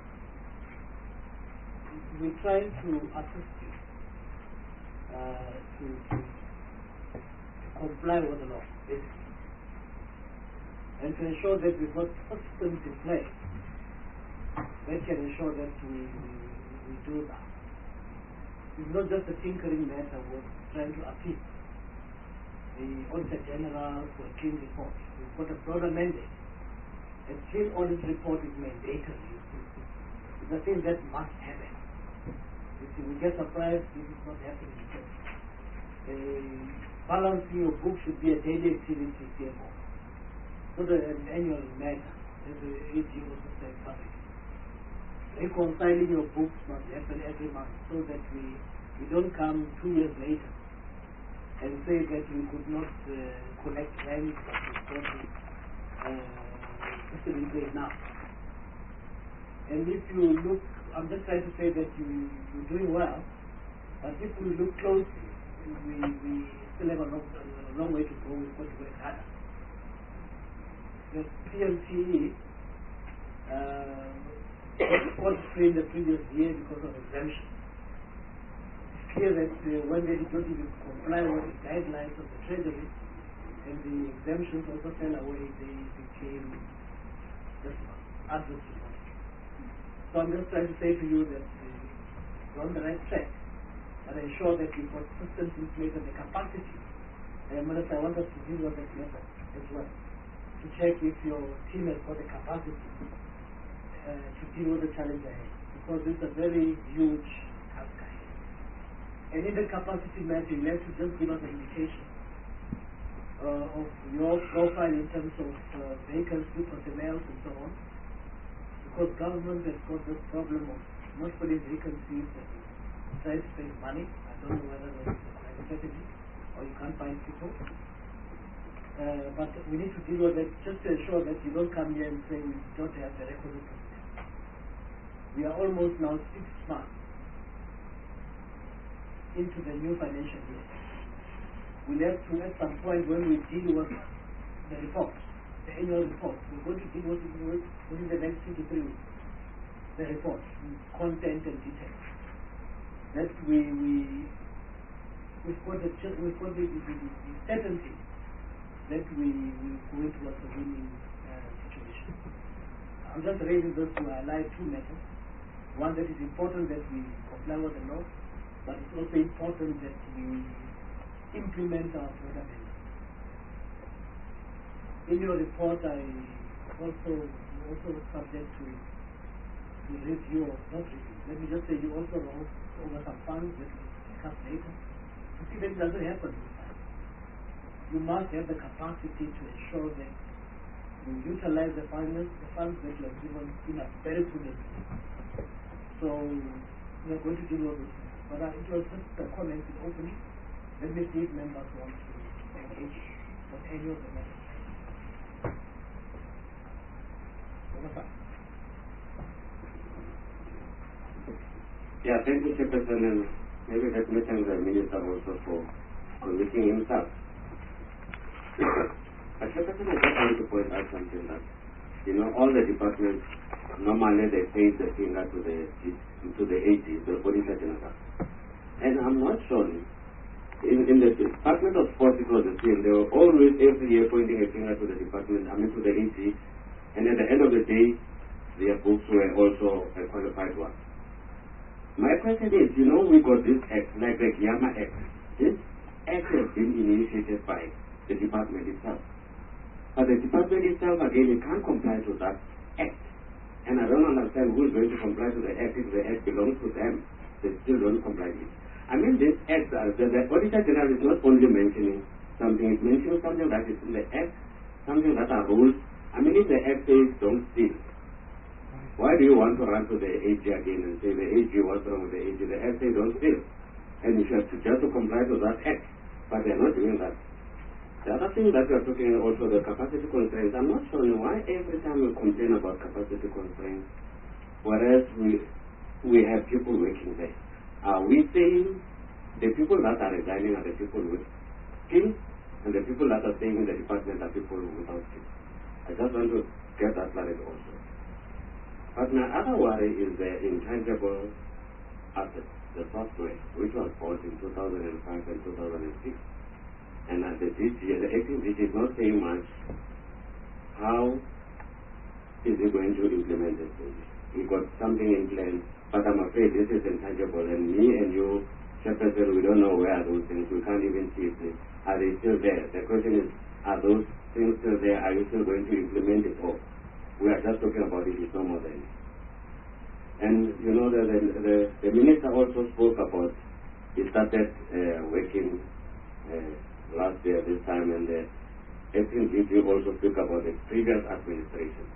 we're trying to assist you uh, to, to comply with the law, basically, and to ensure that we've got systems in place that can ensure that we, we, we do that. It's not just a tinkering matter, we're trying to appeal the Auditor General for a clean report. We've got a broader mandate. A clean audit report is mandatory. It's a thing that must happen. You see, we get surprised this is not happening. A balancing your book should be a daily activity, therefore. Not an annual matter, as the A G also said publicly. Reconciling your books must happen every month so that we, we don't come two years later and say that we could not uh, collect rent but we've got the uh, system in place now. And if you look, I'm just trying to say that you, you're doing well, but if we look closely, we, we still have a long, a long way to go. We've got to work harder. The P M T E uh, was in the previous year because of exemption. It's clear that uh, when they did not even comply with the guidelines of the Treasury and the exemptions also fell away, they became just adverse. So I'm just trying to say to you that uh, we're on the right track, but ensure that we've got systems in place and the capacity. And Minister, I want us to deal with that matter as well, to check if your team has got the capacity uh, to deal with the challenge ahead, because it's a very huge task ahead. And in the capacity matter, you have to just give us an indication uh, of your profile in terms of uh, vacancy, personnel, and so on. Because government has got this problem of not putting vacancies and trying to spend money. I don't know whether that's a strategy or you can't find people. Uh, but we need to deal with it just to ensure that you don't come here and say we don't have the requisite personnel. We are almost now six months into the new financial year. We'll have to, at some point when we deal with the report, the annual report, we're going to deal with it within the next two to three weeks. The report, content and details. That we, we, we've got the, we've got the, the, the, the certainty that we will go towards a winning uh, situation. I'm just raising this to highlight two matters. One, that is important that we comply with the law, but it's also important that we implement our program. In your report, I also also subject to to review or not review. Let me just say you also wrote over some funds that we discuss later to see that it doesn't happen this time. You must have the capacity to ensure that you utilize the funds, the funds that you have given in a very prudent way. So we are going to deal with this. But uh, it was just a comment in opening. Let me see if members want to engage on any of the matters. Yeah, thank you, Chairperson, and maybe let me thank the Minister also for convincing himself. But Chairperson, I just want to point out something that, you know, all the departments, normally they pay the finger to the to the A G, the Auditor General. And I'm not sure, in, in the Department of Sports, it was the same. They were always every year pointing a finger to the department, I mean to the A G, and at the end of the day, their books were also a qualified one. My question is, you know, we got this act, like the Yama Act. This act has been initiated by the department itself. But the department itself, again, it can't comply to that act. And I don't understand who is going to comply to the act if the act belongs to them. They still don't comply with it. I mean, this act, uh, the, the Auditor General is not only mentioning something, it's mentioning something that is in the act, something that are rules. I mean, if the act says don't steal, why do you want to run to the A G again and say the A G, what's wrong with the A G? The act says don't steal. And you have to just to comply to that act. But they are not doing that. The other thing that we are talking also, the capacity constraints. I'm not sure why every time we complain about capacity constraints, whereas we we have people working there. Are we saying the people that are resigning are the people with skills, and the people that are staying in the department are people without skills? I just want to get that clarity also. But my other worry is the intangible assets, the software, which was bought in two thousand five and two thousand six. And at the D G, the acting D G is not saying much. How is he going to implement this thing? We got something in place, but I'm afraid this is intangible. And me and you, Chairperson, we don't know where are those things. We can't even see if they are they still there. The question is, are those things still there? Are you still going to implement it all? We are just talking about it, it's no more than. And you know, the, the, the, the minister also spoke about, he started uh, working uh, last year, this time, and the acting D G also spoke about the previous administration.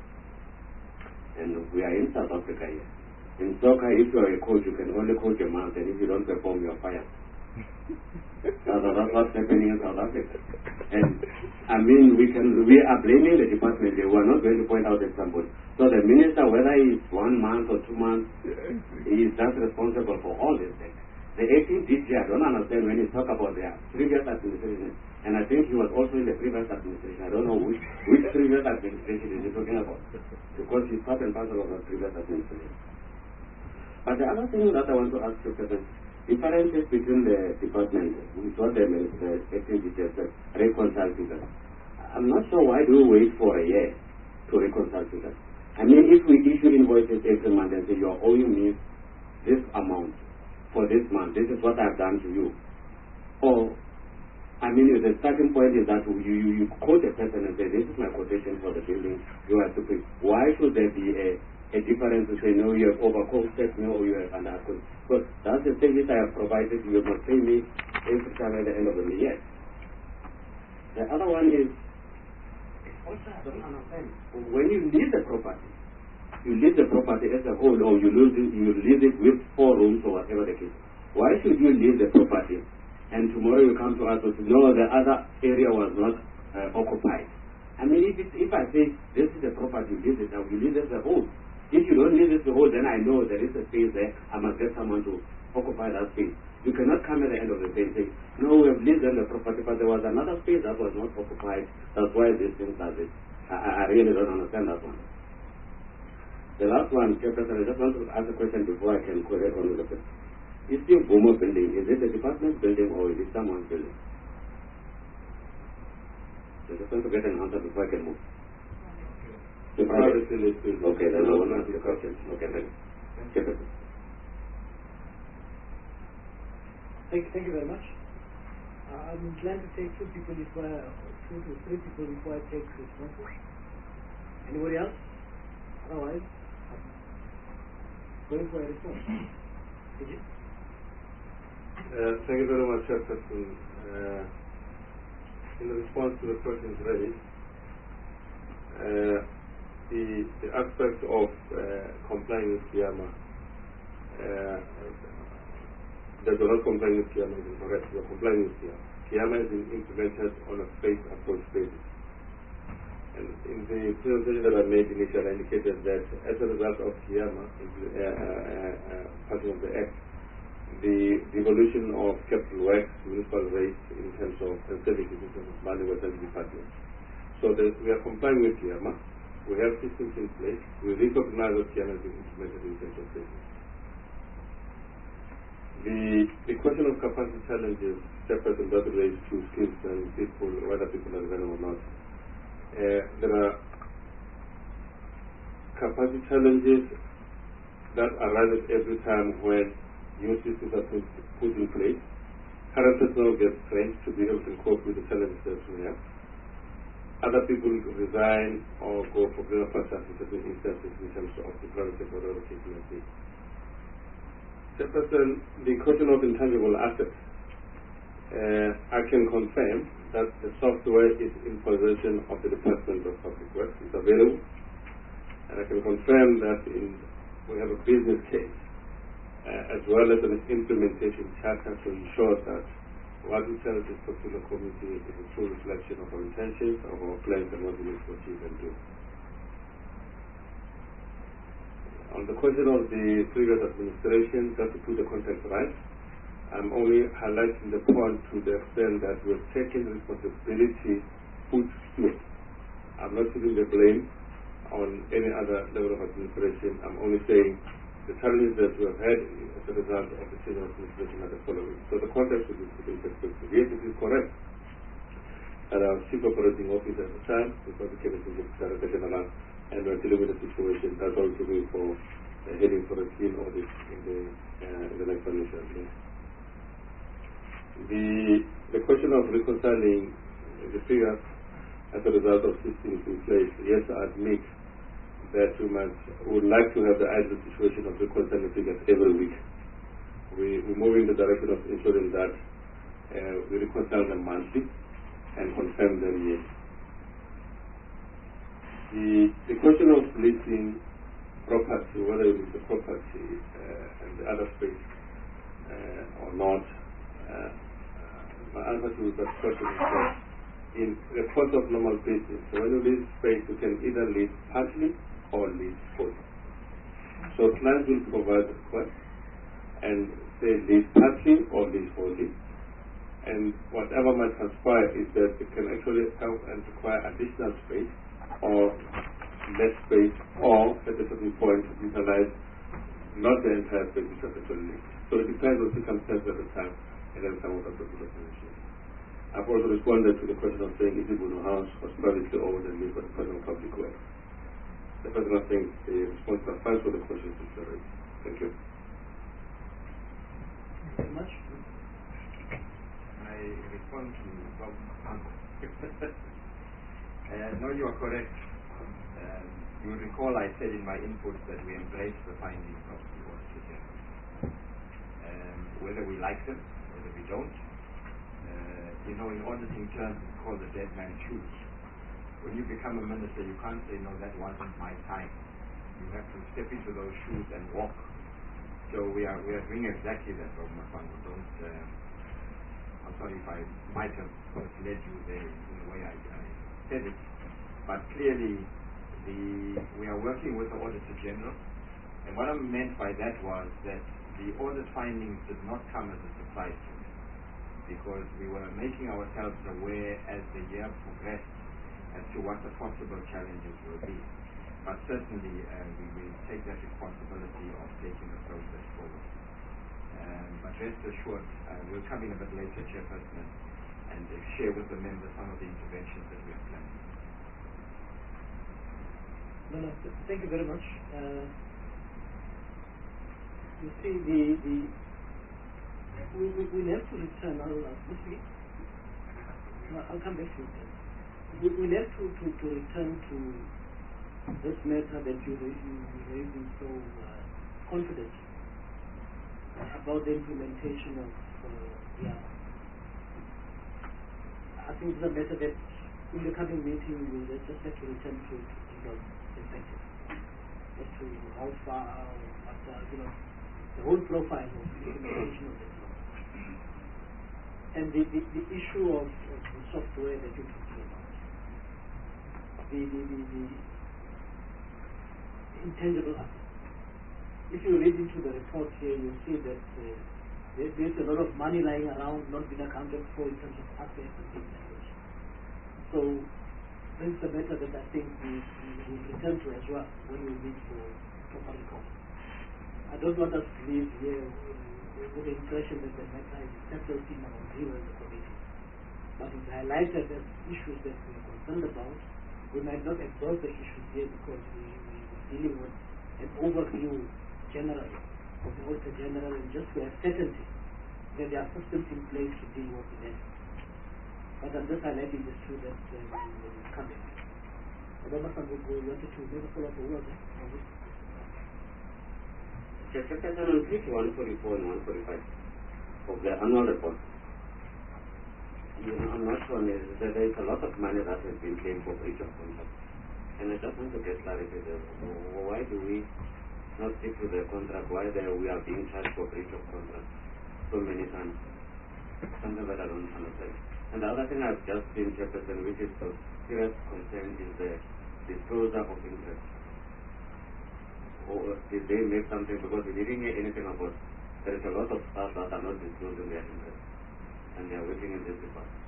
And we are in South Africa here. In soccer, if you are a coach, you can only coach a month, and if you don't perform, you're fired. That's what's happening in South Africa. And I mean, we can we are blaming the department. We are not going to point out somebody. So the minister, whether he's one month or two months, he is just responsible for all this thing. The acting D G, I don't understand when he talk about their previous administration, and I think he was also in the previous administration. I don't know which which previous administration is he talking about, because he's part and parcel of the previous administration. But the other thing that I want to ask you, President, differences between the department, we told them the acting D G reconcile figures. I'm not sure why do we wait for a year to reconcile figures. I mean, if we issue invoices every month and say you are owing me this amount, for this month, this is what I've done to you. Or, I mean, the starting point is that you, you, you quote a person and say, this is my quotation for the building, you have to pay. Why should there be a, a difference to say, no, you have overquoted me or you have underquoted? Because that's the thing that I have provided, you must pay me every time at the end of the year. The other one is, also I don't understand. When you lease the property, you lease the property as a whole, or you lose it, you lease it with four rooms or whatever the case. Why should you lease the property and tomorrow you come to us and say, no, the other area was not uh, occupied? I mean, if it, if I say this is the property, you lease it, now you lease it as a whole. If you don't lease it as a whole, then I know there is a space there. I must get someone to occupy that space. You cannot come at the end of the day and say, no, we have leased on the property, but there was another space that was not occupied. That's why this thing does it. I, I really don't understand that one. The last one, Chairperson, I just want to ask a question before I can correct on the question. Is the Bomo building, is it a department building or is it someone's building? So I just want to get an answer before I can move. Okay, okay then I will answer the question. Okay, then. Chairperson. Thank, thank you very much. Uh, I'm glad to take two people before, I, two to three people before I take responses. Anybody else? Otherwise, I'm going for a response. Did you? Uh, thank you very much, Chairperson. Uh, in response to the questions raised, uh, the, the aspect of uh, complying with Kiama, uh, that we're not complying with Kiama is incorrect. We're complying with Kiama. Kiama is implemented on a phased approach basis. And in the presentation that I made initially, I indicated that as a result of Kiama, uh, uh, uh, passing of the Act, the devolution of capital works, municipal rates in terms of uh, services, in terms of money was the department. So that we are complying with Kiama. We have systems in place. We recognize that Kiama has been implemented in terms of business. The, the question of capacity challenges, Chairperson, that relates to skills and people, whether people are available or not. Uh, there are capacity challenges that arise every time when new systems are put, put in place. Current personnel gets trained to be able to cope with the challenges that we have. Other people resign or go for greener pastures in certain instances in terms of the private sector or the case may be. Chairperson, the question of intangible assets, uh, I can confirm that the software is in possession of the Department of Public Works. It's available. And I can confirm that in, we have a business case uh, as well as an implementation charter to ensure that what we tell this particular committee is a true reflection of our intentions, of our plans, and what we need to achieve and do. On the question of the previous administration, just to put the context right, I'm only highlighting the point to the extent that we're taking responsibility put to it. I'm not putting the blame on any other level of administration. I'm only saying the challenges that we have had as a result of the change of administration are the following. So the context should be put in perspective. Yes, it is correct that our chief operating officer at the time, before the became Director General, and we're dealing with the situation that's also going for uh, heading for a clean audit in the, uh, in the next financial year. The, the question of reconciling the figures as a result of systems in place, yes, I admit that we must, would like to have the ideal situation of reconciling figures every week. We, we move in the direction of ensuring that uh, we reconcile them monthly and confirm them yearly. The, the question of leasing property, whether it is the property uh, and the other space uh, or not, uh, my answer to that question is that in the course of normal business, when you lease space, you can either lease partly or lease fully. So clients will provide the request and say lease partly or lease fully. And whatever might transpire is that it can actually help and require additional space or less space, or at a certain point utilize not the entire space which was actually leased. So it depends on circumstances at the time and then some of the particular conditions. I've also responded to the question of saying if it was a house was privately owned and leased by the Department of Public Works. The person I think the response to five of the questions is correct. Thank you. very much. I respond to Bob's answer. uh, no, you are correct. Um, you will recall I said in my input that we embrace the findings of the Auditor General. Um, whether we like them, whether we don't. Uh, you know, in auditing terms, it's called the dead man's shoes. When you become a minister, you can't say, no, that wasn't my time. You have to step into those shoes and walk. So we are we are doing exactly that, Rob Mafango. Don't. Um, I'm sorry if I might have misled you there in the way I, I said it, but clearly the we are working with the Auditor General, and what I meant by that was that the audit findings did not come as a surprise to me, because we were making ourselves aware as the year progressed as to what the possible challenges will be. But certainly uh, we will take that responsibility of taking the process forward. Um, but rest assured, uh, we'll come in a bit later, Chairperson, and uh, share with the members some of the interventions that we are planning. No, no, th- thank you very much. Uh, you see, the, the we, we, we have to return, I'll, I'll, I'll come back to it. We, we have to, to, to return to this matter that you are raising so uh, confident about the implementation of uh, yeah. I think it's a matter that in the coming meeting we will just have to return to the perspective as to how far, what, uh, you know, the whole profile of implementation of this law. And the, the, the issue of, of the software that you're talking about, the, the, the, the intangible assets. If you read into the report here, you'll see that uh, there, there's a lot of money lying around, not being accounted for in terms of assets and things like that. So, this is a matter that I think we will return to as well when we meet for proper report. I don't want us to leave here uh, with the impression that the matter is settled in our view as a committee. But it's highlighted as issues that we are concerned about. We might not exhaust the issues here because we, we are dealing with an overview generally of the Auditor General, and just to have certainty that there are systems in place to deal with it. But I'm just highlighting this too that uh, will come in. I don't know if I'm going to make a follow-up over this. Chairperson, on page one forty-four and one forty-five of the annual report, you know, I'm not sure that there is a lot of money that has been claimed for breach of contract. And I just want to get clarity there. Why do we not stick to the contract? Why there we are being charged for breach of contract so many times? Something that I don't understand. And the other thing I've just seen, Chairperson, which is of serious concern, is the disclosure of interest. Or did they make something, because we didn't hear anything about, there is a lot of staff that are not disclosing their interest, and they are working in this department.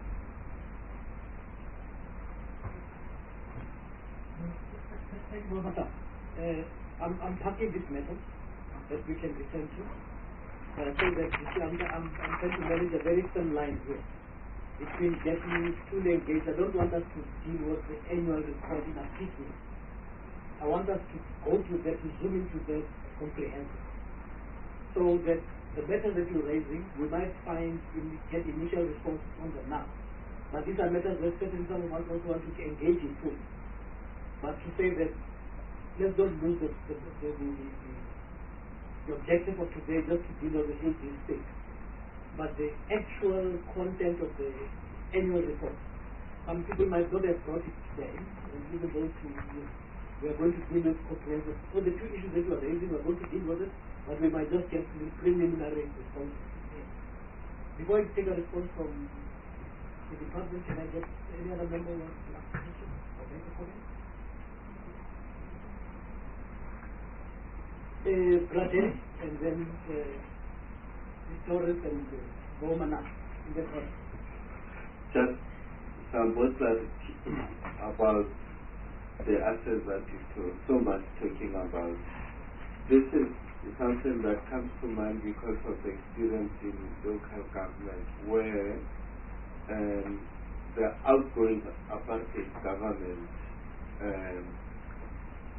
Thank you, Mama. Uh, I'm, I'm parking this matter that we can return to. Uh, so that you see, I'm, I'm, I'm trying to manage a very thin line here between getting fully engaged. I don't want us to deal with the annual report in a piecemeal. I want us to go to that, to zoom into that comprehensive. So that the matters that you're raising, we might find, in, get initial responses on them now. But these are matters that certain some of us also want to engage in fully. But to say that, let's not lose the, the, the, the, the, the objective of today just to deal with the A G state, but the actual content of the annual report. Some people might not have brought it today, and even those who we are going to deal with comprehensive. So the two issues that you are raising, we are going to deal with it, but we might just get preliminary response. Before I take a response from the department, can I get any other member who wants to ask a question or make a comment? Uh, Bradley, and then uh, Torres and uh, Romana in that order. Just some words about the assets that you're so much talking about. This is something that comes to mind because of the experience in local government where um, the outgoing apartheid government um,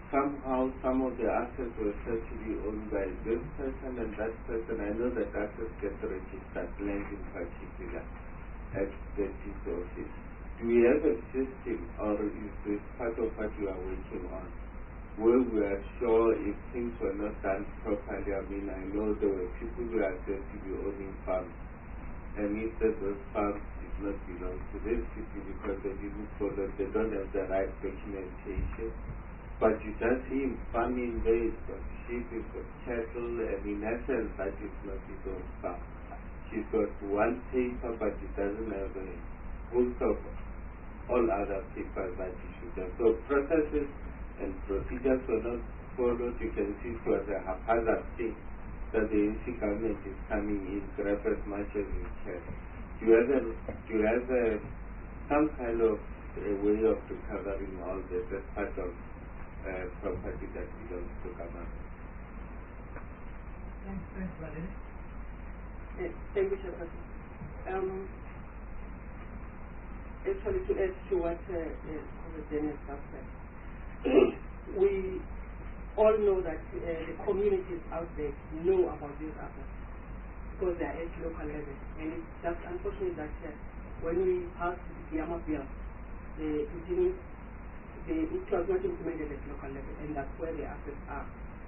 somehow some of the assets were said to be owned by this person and that person. I know that assets get registered, land in particular, at the chief's office. Do we have a system, or is this part of what you are working on, where we are sure if things were not done properly? I mean, I know there were people who are said to be owning farms, and if that those farms did not belong to these people because they didn't follow, they don't have the right documentation. But you just see him farming there, he's got sheep, he's got cattle, and in essence, that is not his own farm. He's got one paper, but he doesn't have a full of all other papers that he should have. So processes and procedures were not followed. You can see it was a haphazard thing that the N C government is coming in, grab as much as you can. Do you have, a, do you have a, some kind of a way of recovering all this as part of uh, property that belongs to government? Thanks, thanks, Valerie. Yes, thank you, Chairperson. Um, actually, to add to what uh, uh, Dennis has said, we all know that uh, the communities out there know about these assets because they are at local level. And it's just unfortunate that uh, when we passed the Yama bill, the, it, didn't, the, it was not implemented at local level, and that's where the assets are.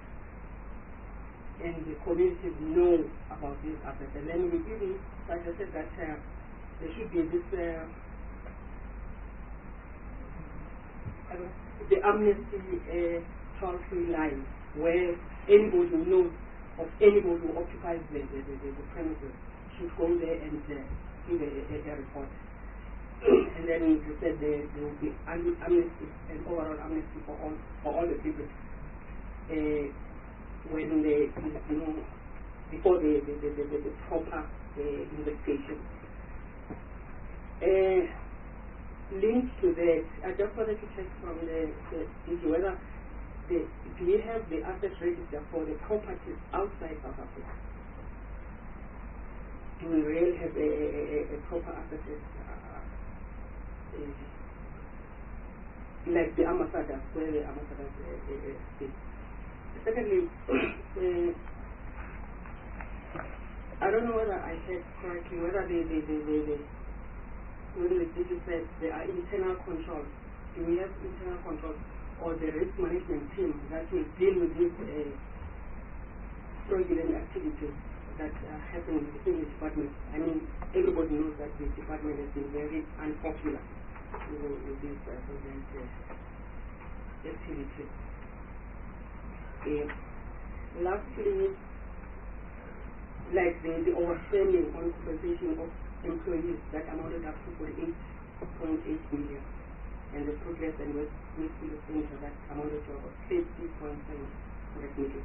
And the communities know about these assets. And then we even, like I said, that uh, there should be this, uh, the amnesty uh, toll-free line where anybody who knows of anybody who occupies the, the, the, the, the premises should go there and uh, give a, a, a report. And then you said there, there will be amnesty, an overall amnesty for all, for all the people. Uh, when they, you know, before the, the, the, the, the proper uh, investigation. Uh, linked to that, I just wanted to check from the, the issue whether the, do we have the asset register for the properties outside South Africa? Do we really have a, a, a proper asset register? Uh, uh, like the ambassadors, where the ambassadors uh, uh, stay. Secondly, uh, I don't know whether I said correctly, whether the, the, the, the, the when the D G said there are internal controls. Do we have internal controls or the risk management team that will deal with these uh, fraudulent activities that are happening within the department? I mean, everybody knows that the department has been very unpopular you know, with these uh, fraudulent uh, activities. Uh, lastly, like the, the overspending on compensation of employees that amounted up to forty-eight point eight million, and the progress and West Smithfield Center that amounted to about fifty point seven million.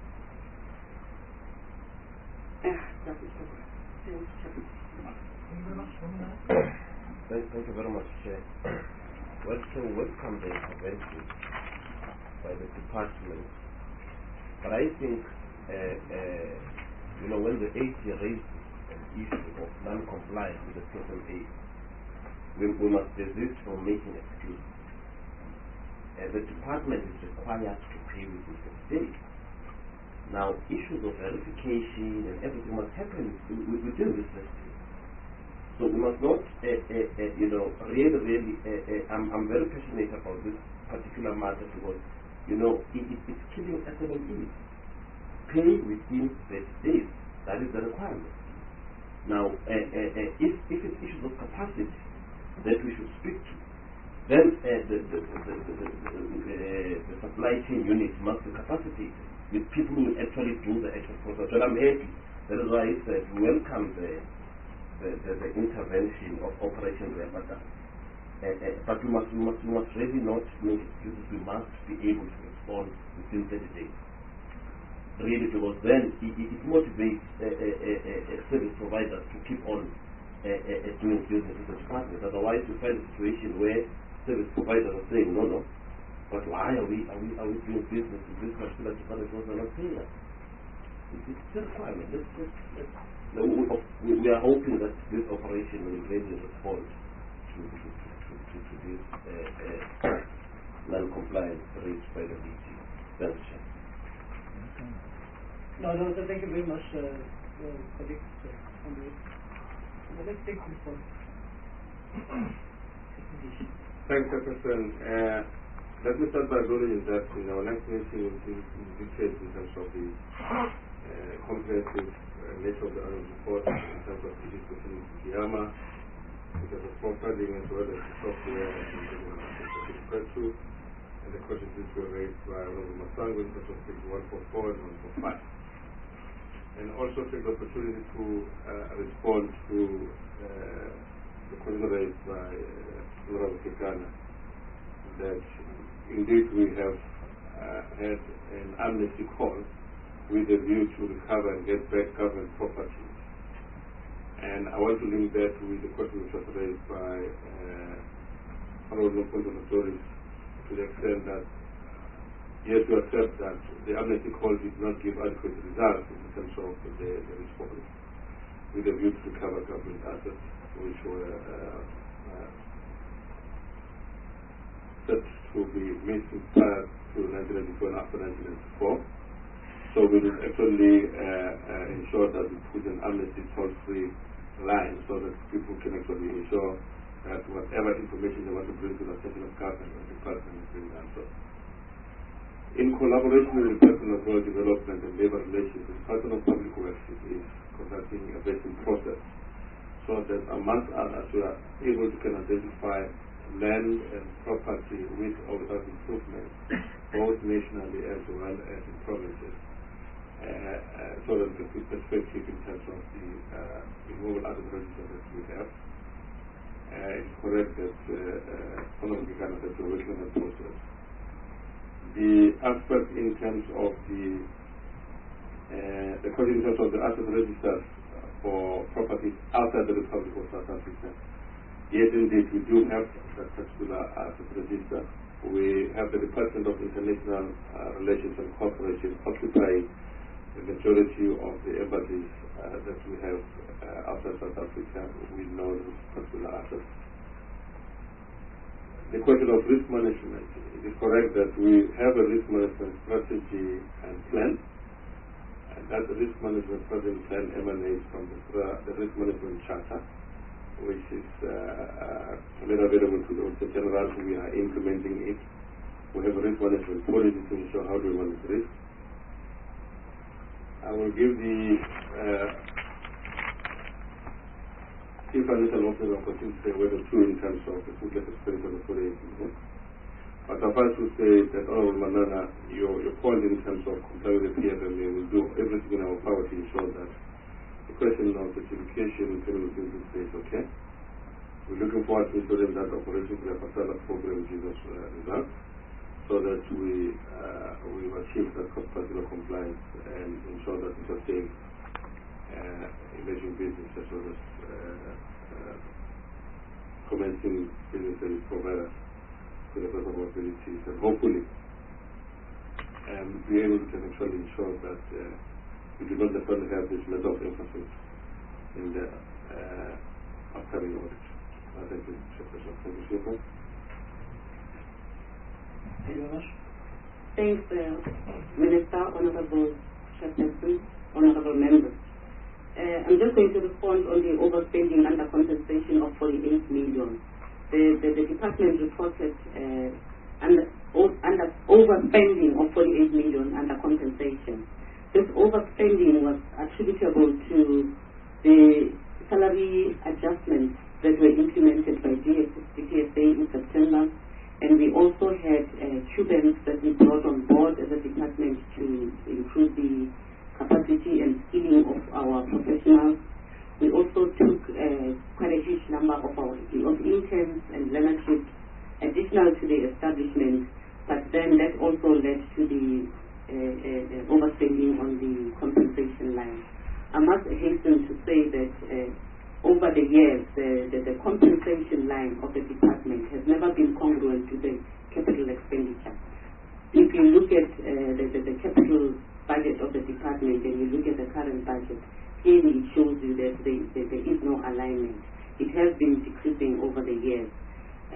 Ah, that is all. Thanks, Chairman. Thank you very much. Thank, thank you very much, Chair. Well, to welcome the intervention by the department. But I think, uh, uh, you know, when the A G raises an issue of non-compliance with a certain age, we, we must desist from making excuses. Uh, the department is required to pay within the day. Now, issues of verification and everything must happen within the system. So we must not, uh, uh, uh, you know, really, really, uh, uh, I'm, I'm very passionate about this particular matter because, you know, it, it, it's killing S M Es. Pay within the days. That is the requirement. Now, uh, uh, uh, if, if it's issues of capacity that we should speak to, then uh, the, the, the, the, the, the, uh, the supply chain unit must be capacitated with people who will actually do the actual process. And I'm happy. That is why I said welcome the, the, the, the intervention of Operation Rebata. Uh, uh, but we must, we, must, we must really not make excuses. We must be able to respond within thirty days. Really, because then it, it motivates uh, uh, uh, uh, service providers to keep on uh, uh, doing business with the department. Otherwise, we find a situation where service providers are saying, no, no, but why are we are we, are we doing business with this particular department because they're not paying us? It's a requirement. Let's, let's, let's, no, we, we are hoping that this operation will really respond to, to, to, to, to this uh, uh, non-compliance raised by the D G. That's it. No, no, so thank you very much, uh, uh, colleagues. Uh, on the, uh, let's take this one. Thanks, Chairperson. Uh, let me start by acknowledging that in our next meeting we'll see details in terms of the uh, comprehensive uh, nature of the annual report, in terms of the discussion with Kiyama, in terms of profiling as well as the software and the referred to, and the questions which were raised by Honorable Masango in terms of page one forty-four and one forty-five. And also take the opportunity to uh, respond to uh, the question raised by uh, Honorable Kekana, that indeed we have uh, had an amnesty call with a view to recover and get back government property. And I want to link that with the question which was raised by uh, Honorable Nkondo to the extent that yes, we accept that the amnesty call did not give adequate results in terms of the, the response, with a view to recover government assets which were uh, uh, set to be missing prior to nineteen ninety-four and after nineteen ninety-four. So we will actually uh, uh, ensure that we put an amnesty toll-free line so that people can actually ensure that whatever information they want to bring to the attention of government and department is being answered. In collaboration with the Department of Rural Development and Labour Relations, the Department of Public Works is conducting a vetting process so that amongst others we are able to can identify land and property with or without improvement, both nationally as well as in provinces, uh, uh, so that we can put perspective in terms of the uh, removal asset register that we have. Uh, it's correct that uh, uh, Honorable Kekana said we're working on the process. The aspect in terms of the uh, the question in terms of the asset registers for properties outside the Republic of South Africa. Yes, indeed, we do have that particular asset register. We have the Department of International uh, Relations and Cooperation occupying the majority of the embassies uh, that we have uh, outside South Africa. We know those particular assets. The question of risk management, it is correct that we have a risk management strategy and plan, and that risk management strategy and plan emanates from the, the risk management charter, which is uh, uh, made available to the Auditor General. We are implementing it. We have a risk management policy to ensure how do we manage risk. I will give the uh, Chief Financial Officer of continue to say whether true in terms of the full experience of the foreign agent. But I have to say that Honorable Manana, your, your point in terms of complying with the P F M A will do everything in our power to ensure that the question of certification in criminal justice is okay. We're looking forward to ensuring that Operation Clear Pasala program gives us uh, results so that we uh, we achieve that particular compliance and ensure that we sustain uh, emerging business as well as uh, uh, commencing business service providers to the best of our abilities, and hopefully um, be able to actually ensure that uh, we do not necessarily have this level of emphasis in the uh, upcoming audit. Uh, thank you, Chairperson. Thank you, Chairperson. Thank you very much. Thanks, uh, Minister, Honorable Chairperson, Honorable Members. Uh, I'm just going to respond on the overspending under compensation of forty-eight million. The, the, the department reported uh, under, under overspending of forty-eight million under compensation. This overspending was attributable to the salary adjustments that were implemented by D T S A in September, and we also had uh, Cubans that we brought on board as a department to improve the capacity and skilling of our professionals. We also took uh, quite a huge number of our of interns and learnerships additional to the establishment, but then that also led to the uh, uh, overspending on the compensation line. I must hasten to say that uh, over the years, the, the, the compensation line of the department has never been congruent to the capital expenditure. If you look at uh, the, the, the capital budget of the department and you look at the current budget, clearly it shows you that there, there, there is no alignment. It has been decreasing over the years.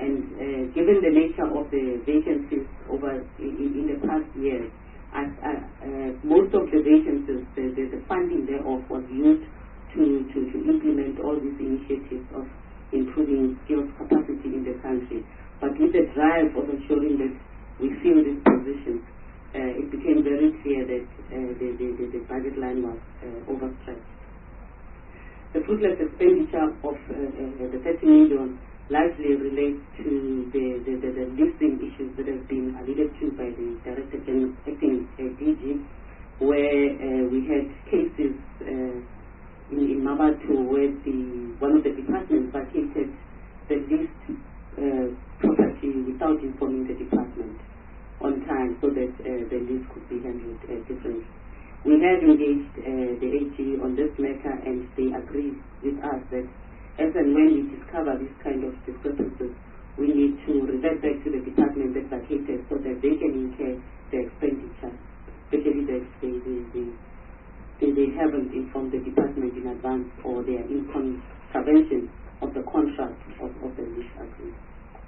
And uh, given the nature of the vacancies over in, in the past years, as, uh, uh, most of the vacancies, the, the, the funding thereof was used to, to, to implement all these initiatives of improving skills capacity in the country. But with the drive of ensuring that we fill this position, uh, it became very clear that uh, the, the, the, the budget line was uh, overstretched. The fruitless expenditure of uh, uh, the thirty million largely relates to the, the, the, the listing issues that have been alluded to by the Director General, acting uh, D G, where uh, we had cases uh, in, in Mabatu where the, one of the departments vacated the list uh, property without informing the department on time so that uh, the list could be handled uh, differently. We have engaged uh, the A G on this matter, and they agreed with us that as and when we discover this kind of discrepancies, we need to revert back to the department that vacated so that they can incur the expenditure, especially that they, they, they, they, they haven't informed the department in advance or they are in contravention of the contract of, of the lease agreement.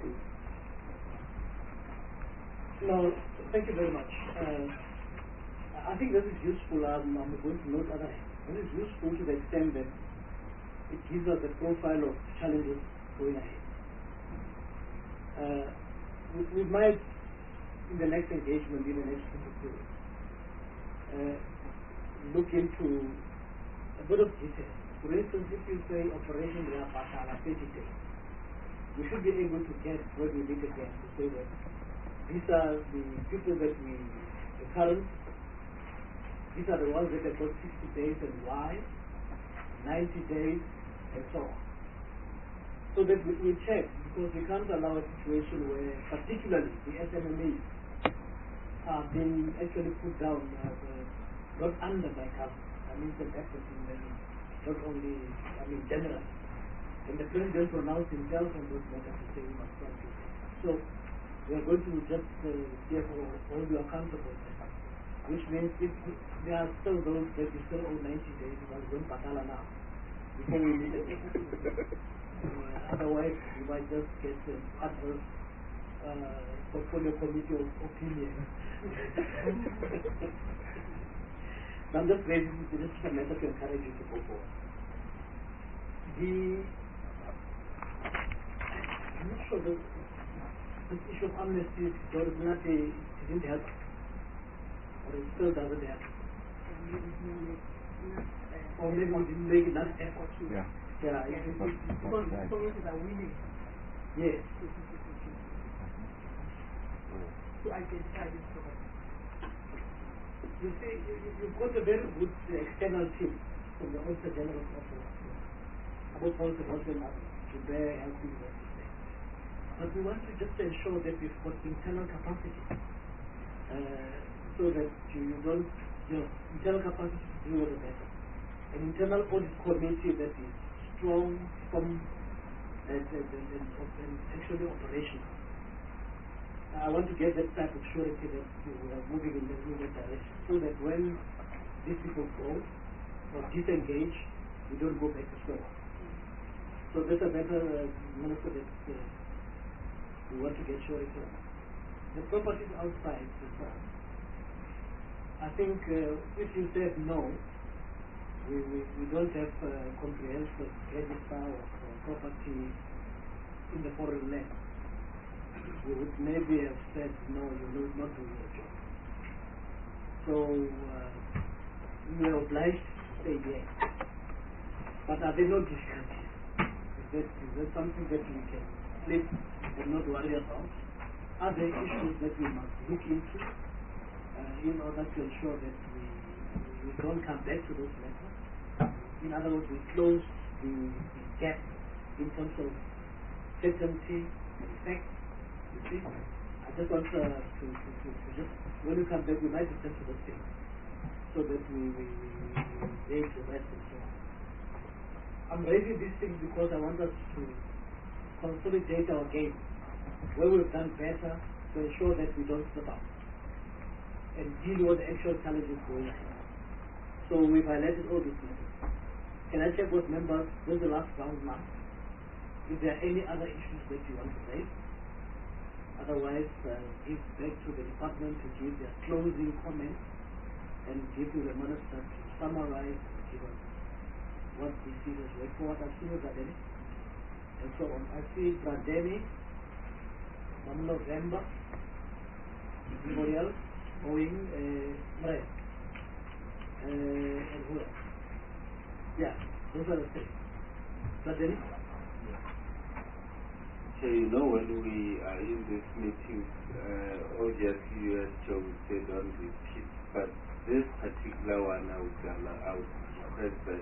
No, thank you very much. Uh, I think this is useful. Um, I'm going to note other. This is useful to the extent that it gives us a profile of challenges going ahead. Uh, we, we might, in the next engagement, in the next two uh, look into a bit of detail. For instance, if you say Operation Reapatala thirty days, we should be able to get what we need again to say that these are the people that we, the current, these are the ones that have got sixty days and why, ninety days, and so on. So that we, we check, because we can't allow a situation where, particularly the S M M Es, are being actually put down, uh, uh, not under my cover. I mean, the effort in uh, not only, I mean, generally. And the President pronounced himself on those matters to say we must not do that. So, we are going to just uh, therefore hold you accountable, which means if there are still those that we still owe ninety days, we are going to patala now. Before we meet it. uh, otherwise, we might just get an adverse uh, portfolio committee of opinion. So I'm just raising this is a matter to encourage you to go forward. The I'm not sure the this issue of amnesty does not a, it didn't help, or it still doesn't help. Or maybe we didn't make enough effort. Yeah. Yeah. It, it, it, because Congress are winning. Yes. To identify this problem. You see, you, you've got a very good uh, external team from the Auditor General Office, about all the Muslim to bear helping us. But we want to just ensure that we've got internal capacity, uh, so that you don't, you know, internal capacity to deal with the matter. An internal audit committee that is strong, firm, and, and, and, and, and actually operational. I want to get that type of surety that we are moving in the moving direction, so that when these people go or disengage, we don't go back to square one. So that's a better uh, minister that uh, we want to get surety on. The properties outside the farm. I think uh, if you said no, we, we, we don't have a uh, comprehensive register of uh, property in the foreign land. We would maybe have said, no, you're not doing your job. So, uh, we are obliged to say yes. But are there no difficulties? Is that, is that something that we can sleep and not worry about? Are there issues that we must look into uh, in order to ensure that we, we don't come back to those matters? In other words, we close the, the gap in terms of certainty and effect. You see? I just want uh, to, to, to, to just, when we come back, we might attend to those things so that we, we, we, we raise the rest and so on. I'm raising these things because I want us to consolidate our game where we've done better to ensure that we don't slip up and deal with the actual challenges going ahead. So we've highlighted all these matters. Can I check with members, this is the last round now, if there are any other issues that you want to raise? otherwise, uh, give back to the department to give their closing comments and give to the minister to summarize and give us what we see as way forward. I see Bradeni and so on. I see Bradeni, from November, anybody else? Owing uh, Mray. Uh, and who else? Yeah, those are the things. Bradeni? So you know, when we are in these meetings, uh, obviously you have to say don't repeat, but this particular one I would, allow, I would request that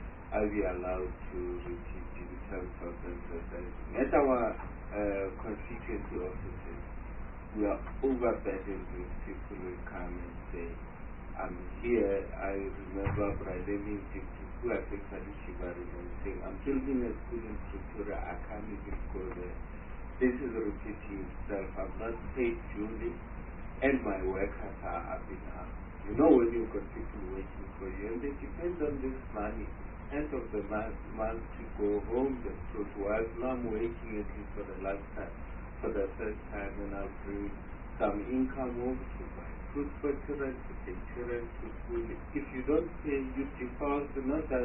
I be allowed to repeat in terms of emphasizing. At our uh, constituency offices, we are overburdened with people who come and say, I'm here. I remember Bradeni who are actually shivering and saying, I'm building a school in Pretoria, I can't even go there. This is repeating itself. I'm not paid duly, and my workers are up and up. You know, when you've got people working for you, and they depend on this money, end of the month, month to go home, the truth was, now I'm working at least for the last time, for the first time, and I'll bring some income home to buy food for children, to take children to school. If you don't pay, you default not just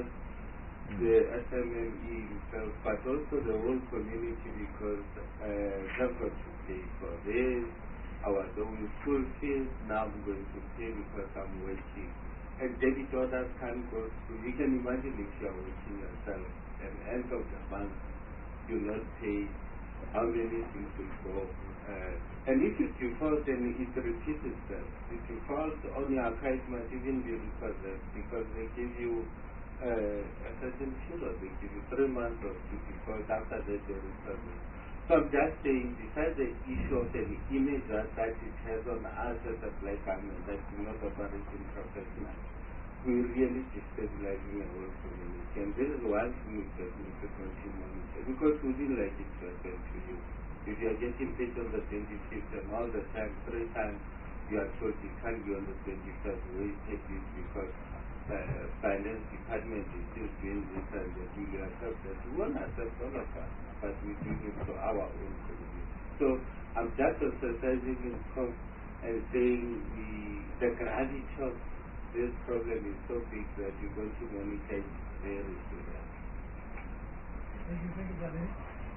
the S M M E itself, but also the whole community, because uh, they've got to pay for this. I was owing school fees, now I'm going to pay because I'm working. And debit orders can't go through. You can imagine if you're working yourself, at the end of the month, you not pay, how many things will go. Uh, and if it defaults, then it repeats itself. It defaults on your account might even be repossessed because they give you Uh, a certain period, they give you three months of to default, after that they repossess. So I'm just saying, besides the issue of an image that, that it has on us as a black government that is not operating professionally, we're really destabilizing the whole community. And this is one thing that needs to continue monitor, because we didn't like it to happen to you. If you are getting paid on the twenty-fifth and all the time, three times, you are told you can't be on the twenty-first, we take this because the uh, finance department is still doing this and that. We accept that. We won't accept all of us, but we do it for our own community. So I'm just emphasizing in cost and saying the, the gravity of this problem is so big that you're going to monitor it very seriously. Thank you, thank you, Bradeni.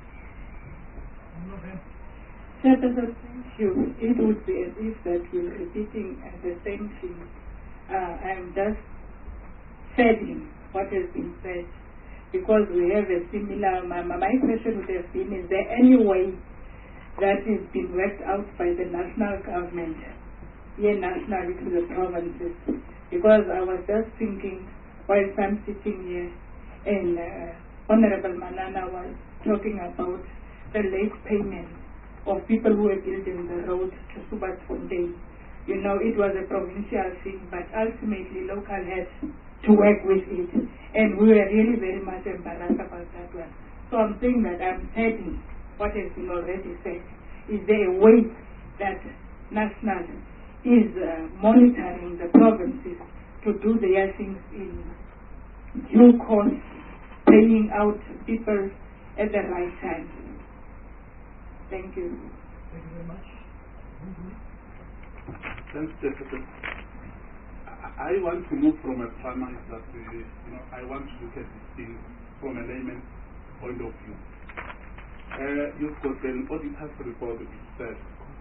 Chairperson, thank you. It would be as if that we're repeating uh, the same thing. Uh, I'm just saying what has been said because we have a similar. My, my question would have been: is there any way that is being worked out by the national government, here nationally to the provinces? Because I was just thinking while I'm sitting here, and uh, Honorable Manana was talking about the late payment of people who were building the road to Subatfontein. You know, it was a provincial thing, but ultimately local had to work with it. And we were really very much embarrassed about that one. So I'm saying that I'm telling what has been already said. Is there a way that national is uh, monitoring the provinces to do their things in due course, paying out people at the right time? Thank you. Thank you very much. Mm-hmm. Thanks, Jessica. I, I want to move from a premise that we, you know, I want to look at this thing from a layman's point of view. Uh, you've got an auditor's report which says,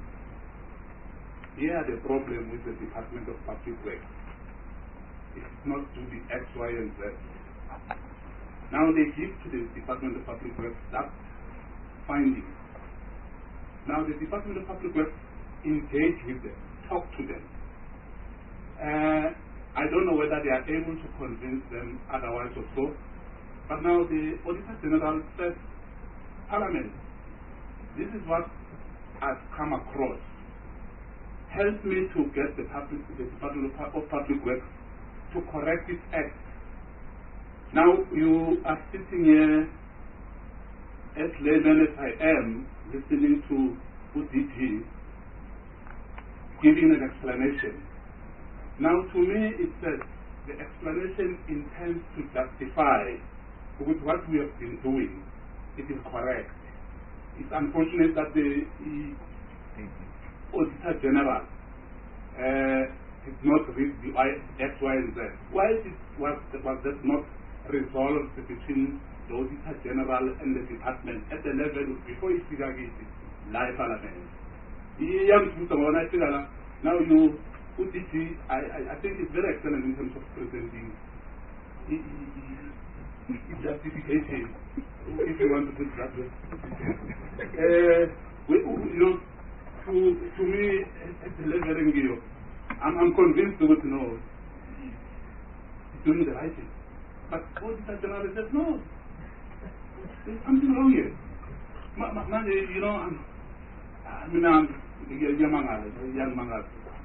here the problem with the Department of Public Works. It's not to the X, Y, and Z. Now they give to the Department of Public Works that finding. Now the Department of Public Works engage with them, talk to them. Uh, I don't know whether they are able to convince them otherwise or so, but now the Auditor General says, Parliament, this is what I've come across. Help me to get the, public, the Department of Public Works to correct this act. Now you are sitting here, as layman as I am, listening to U D P giving an explanation. Now to me it says the explanation intends to justify with what we have been doing. It is correct. It's unfortunate that the, Auditor General uh, did not read the X, Y, and Z. Why it was, was that not resolved between the Auditor General and the department at the level before it began live parliament? Now you put it, I, I, I think it's very excellent in terms of presenting justification, if you want to put it that way. uh, we, you know, to, to me, at the level in I'm, I'm convinced that you know, he's doing the right thing. But Auditor General says, no, there's something wrong here. Ma, ma, ma, you know, I'm, I mean, I'm young man, young man.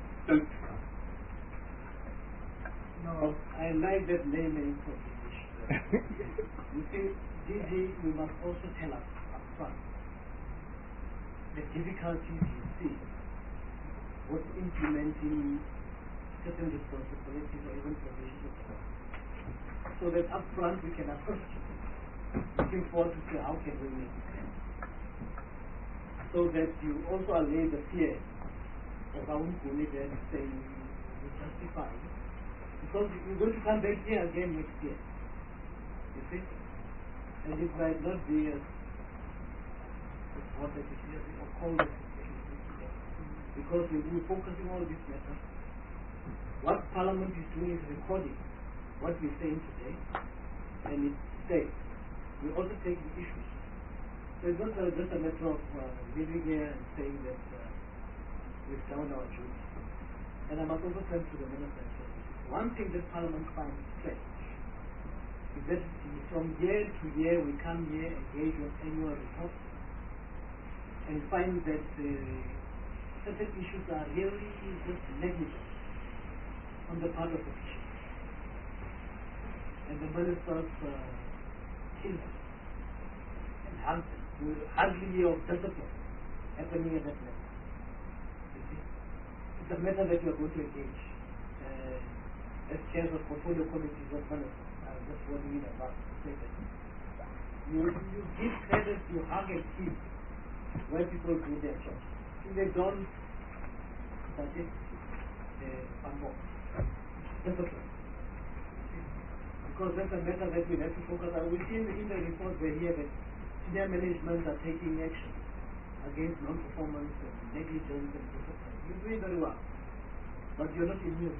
No, I like that naming proposition. You see, D G, we must also tell us up front the difficulties you see with implementing certain responsibilities or even provisions of the law. So that up front we can approach you, looking forward to see how can we make it happen. So that you also allay the fear of our own that saying we justify it. Because you're going to come back here again next year. You see? And it might not be as what it is or cold as it is today. Because we're focusing on this matter. What Parliament is doing is recording what we're saying today, and it stays. We also take the issues. So it's not uh, just a matter of uh, living here and saying that uh, we've done our duty. And I must also turn to the Minister and say, one thing that Parliament finds strange is that from year to year we come here, engage with annual reports, and find that uh, certain issues are really just negligent on the part of officials. And the ministers uh, kill them and hunt them. We hardly hear of discipline happening at that level. You see? It's a matter that we are going to engage. Uh, as chairs of portfolio committees of ministers, I'm just warning you about to say that. You, you give credit, you hug and kiss when people do their jobs. If they don't, that's it. They fumble. Discipline. Because that's a matter that we have to focus on. We see in the, in the report we hear that senior management are taking action against non-performance and negligence and discipline. You're doing very well. But you're not immune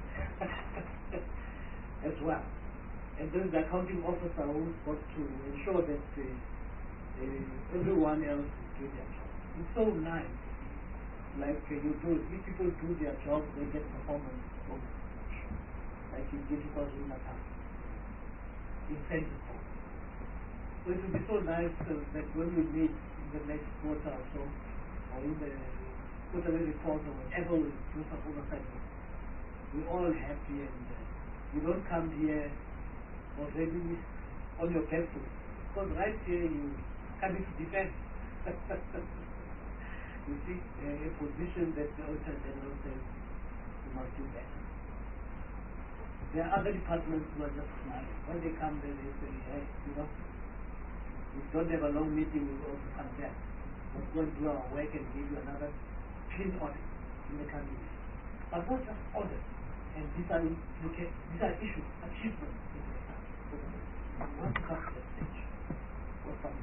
as well. And then the accounting officer who's got to ensure that uh, uh, everyone else is doing their job. It's so nice. Like uh, you do, if people do their job, they get performance bonus. Like you did because in Natal. Incentive. So it would be so nice uh, that when we meet in the next quarter or so, or in the quarterly report or whatever we do some oversight, we're all happy and uh, you don't come here already on your back foot. Because right here you come into defense. You see, uh, a position that the Auditor General says you must do better. There are other departments who are just smiling. When they come there, they say, hey, you know, we don't have a long meeting, we will also come back. We're going to do our work and give you another clean audit in the coming years. But not just audit. And these are, okay, these are issues, achievements in the time. So we want to come to that stage. What's up?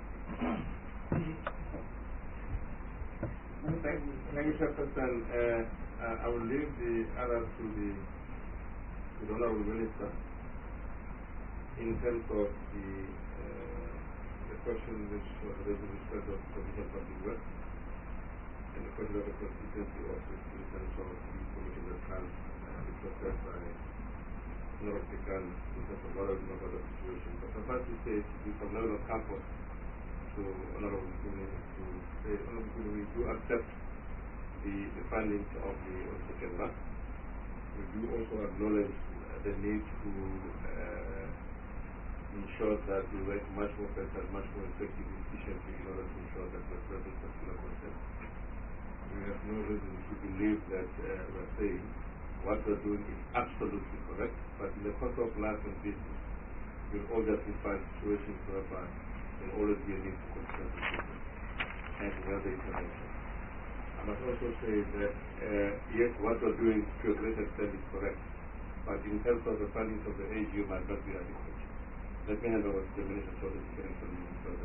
Thank, thank you, Chairperson. Uh, uh, I will leave the others to the to the Honourable Minister in terms of the uh, the question which was raised with respect of provision of public work and the question of the consistency office in terms of the commission that can uh, be processed by Honourable Pikan in terms of what is about the situation. But suffice to say, to give some level of comfort to Honourable Mukuni to say, Honourable Mukuni, we do accept the, the findings of the Auditor General. We do also acknowledge uh, the need to uh, ensure that we work much more better, much more effectively, efficiently in order to ensure that we serve this particular concept. We have no reason to believe that uh, we are saying what we are doing is absolutely correct, but in the course of life and business, we'll all just find situations whereby there will always be a need to consider the system and where the intervention. I must also say that, uh, yes, what we're doing to a great extent is correct, but in terms of the funding of the A G U might not be adequate. Let me hand over to the Minister so that he can inform you further.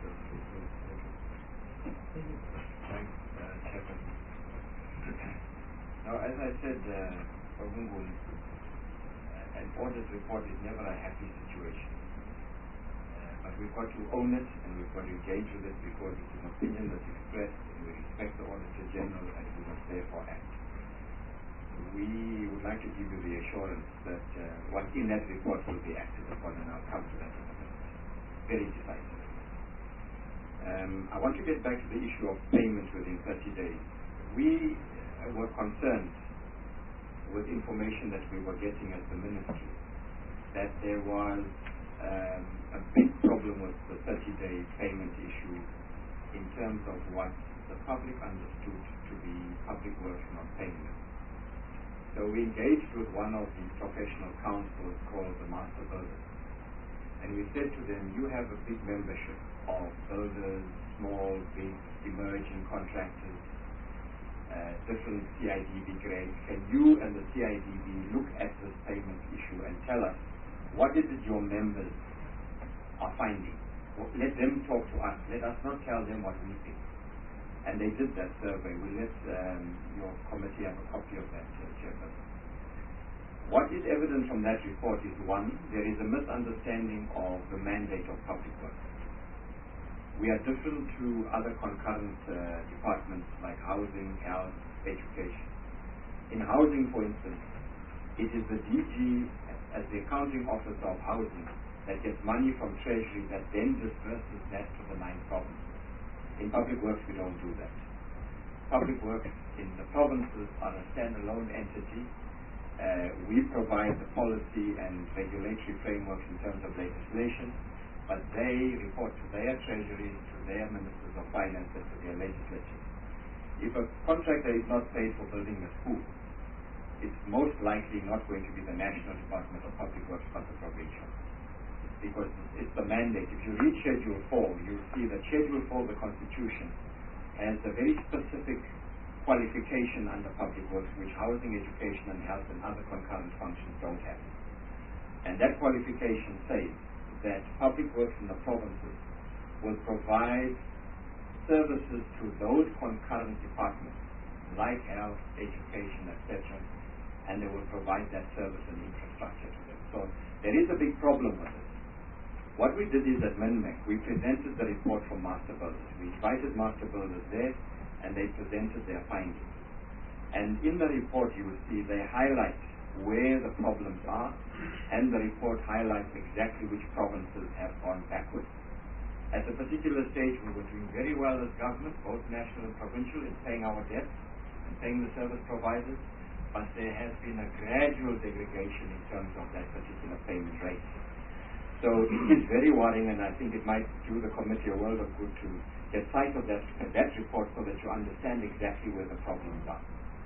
Thanks, uh, Chairman. Now, as I said, uh, uh, an audit report is never a happy situation. Uh, but we've got to own it and we've got to engage with it because it's an opinion that's expressed and we respect the Auditor General and we must therefore act. We would like to give you the assurance that uh, what in that report will be acted upon, and I'll come to that in a minute, very decisively. Um, I want to get back to the issue of payment within thirty days. We uh, were concerned with information that we were getting as the Ministry that there was um, a big problem with the thirty-day payment issue in terms of what the public understood to be public works not paying them. So we engaged with one of the professional councils called the Master Builders, and we said to them, you have a big membership of builders, small, big, emerging contractors, uh, different C I D B grades. Can you and the C I D B look at this payment issue and tell us what is it your members are finding? Well, let them talk to us. Let us not tell them what we think. And they did that survey. We'll let um, your committee have a copy of that, uh, Chairperson. What is evident from that report is, one, there is a misunderstanding of the mandate of public works. We are different to other concurrent uh, departments like housing, health, education. In housing, for instance, it is the D G, as the accounting officer of housing, that gets money from Treasury that then disperses that to the nine provinces. In public works, we don't do that. Public works in the provinces are a standalone entity. Uh, we provide the policy and regulatory frameworks in terms of legislation, but they report to their treasuries, to their ministers of finance, and to their legislatures. If a contractor is not paid for building a school, it's most likely not going to be the National Department of Public Works but the provincial, because it's the mandate. If you read Schedule four, you'll see that Schedule four of the Constitution has a very specific qualification under public works which housing, education and health and other concurrent functions don't have. And that qualification says that public works in the provinces will provide services to those concurrent departments like health, education, et cetera, and they will provide that service and infrastructure to them. So there is a big problem with it. What we did is at MINMEC, we presented the report from Master Builders. We invited Master Builders there, and they presented their findings. And in the report, you will see they highlight where the problems are, and the report highlights exactly which provinces have gone backwards. At a particular stage, we were doing very well as government, both national and provincial, in paying our debts and paying the service providers, but there has been a gradual degradation in terms of that particular payment rate. So it is very worrying, and I think it might do the committee a world of good to get sight of that, that report so that you understand exactly where the problems are.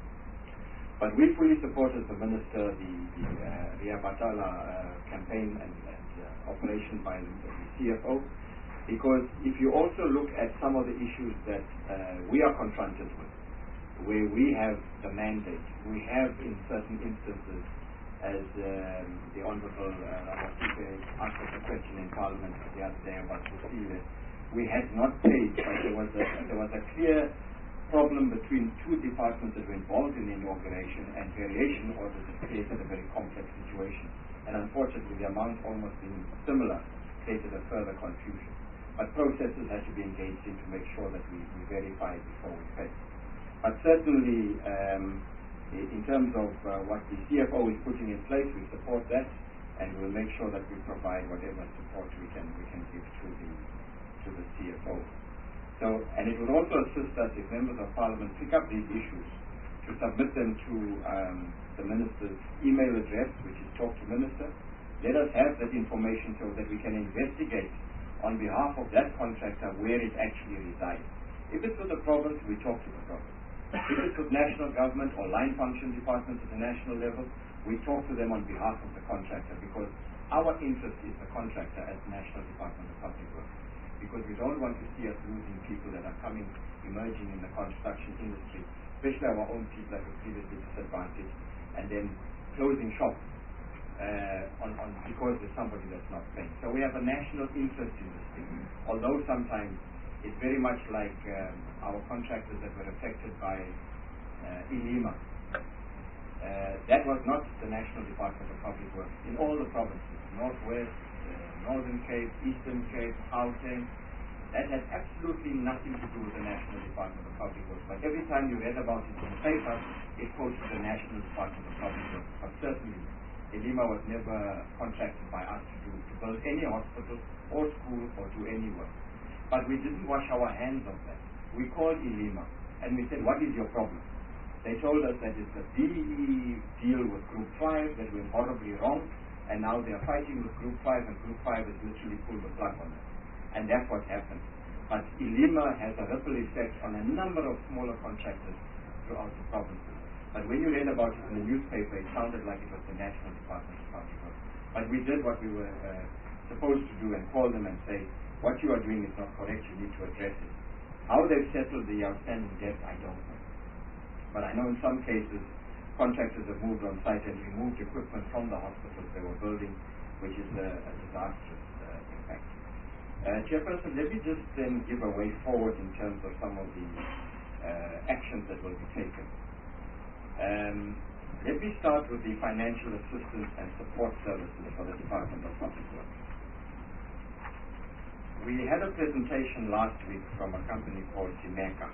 But we fully support as the Minister the, the uh, Ria Batala uh, campaign and, and uh, operation by the, the C F O, because if you also look at some of the issues that uh, we are confronted with, where we have the mandate, we have in certain instances, as um, the Honourable uh, Ramaphosa asked us a question in Parliament the other day about Kusile, we had not paid, but there was a, there was a clear problem between two departments that were involved in the inauguration, and variation orders that created a very complex situation. And unfortunately, the amount almost being similar created a further confusion. But processes had to be engaged in to make sure that we, we verify before we pay. But certainly, um, in terms of uh, what the C F O is putting in place, we support that, and we'll make sure that we provide whatever support we can we can give to the to the C F O. So, and it would also assist us if members of Parliament pick up these issues to submit them to um, the Minister's email address, which is Talk to Minister. Let us have that information so that we can investigate on behalf of that contractor where it actually resides. If it's with the province, we talk to the province. If it's with national government or line function departments at the national level, we talk to them on behalf of the contractor, because our interest is the contractor as National Department of Public Works. because we don't want to see us losing people that are coming, emerging in the construction industry, especially our own people that were previously disadvantaged, and then closing shop uh, on, on because there's somebody that's not paying. So we have a national interest in this thing, although sometimes it's very much like um, our contractors that were affected by uh, ILIMA. Uh, that was not the National Department of Public Works. In all the provinces, Northwest, uh, Northern Cape, Eastern Cape, Gauteng, that had absolutely nothing to do with the National Department of Public Works. But every time you read about it in the paper, it quoted the National Department of Public Works. But certainly, ILIMA was never contracted by us to do to build any hospital or school or do any work. But we didn't wash our hands of that. We called ILIMA and we said, what is your problem? They told us that it's a D E E deal with Group five that went horribly wrong, and now they're fighting with Group five, and Group five has literally pulled the plug on it. And that's what happened. But ILIMA has a ripple effect on a number of smaller contractors throughout the provinces. But when you read about it in the newspaper, it sounded like it was the National Department of Public Works. But we did what we were uh, supposed to do and call them and say, what you are doing is not correct, you need to address it. How they've settled the outstanding debt, I don't know. But I know in some cases, contractors have moved on site and removed equipment from the hospitals they were building, which is a, a disastrous uh, impact. Uh, Chairperson, let me just then give a way forward in terms of some of the uh, actions that will be taken. Um, let me start with the financial assistance and support services for the Department of Public Works. We had a presentation last week from a company called Simeka.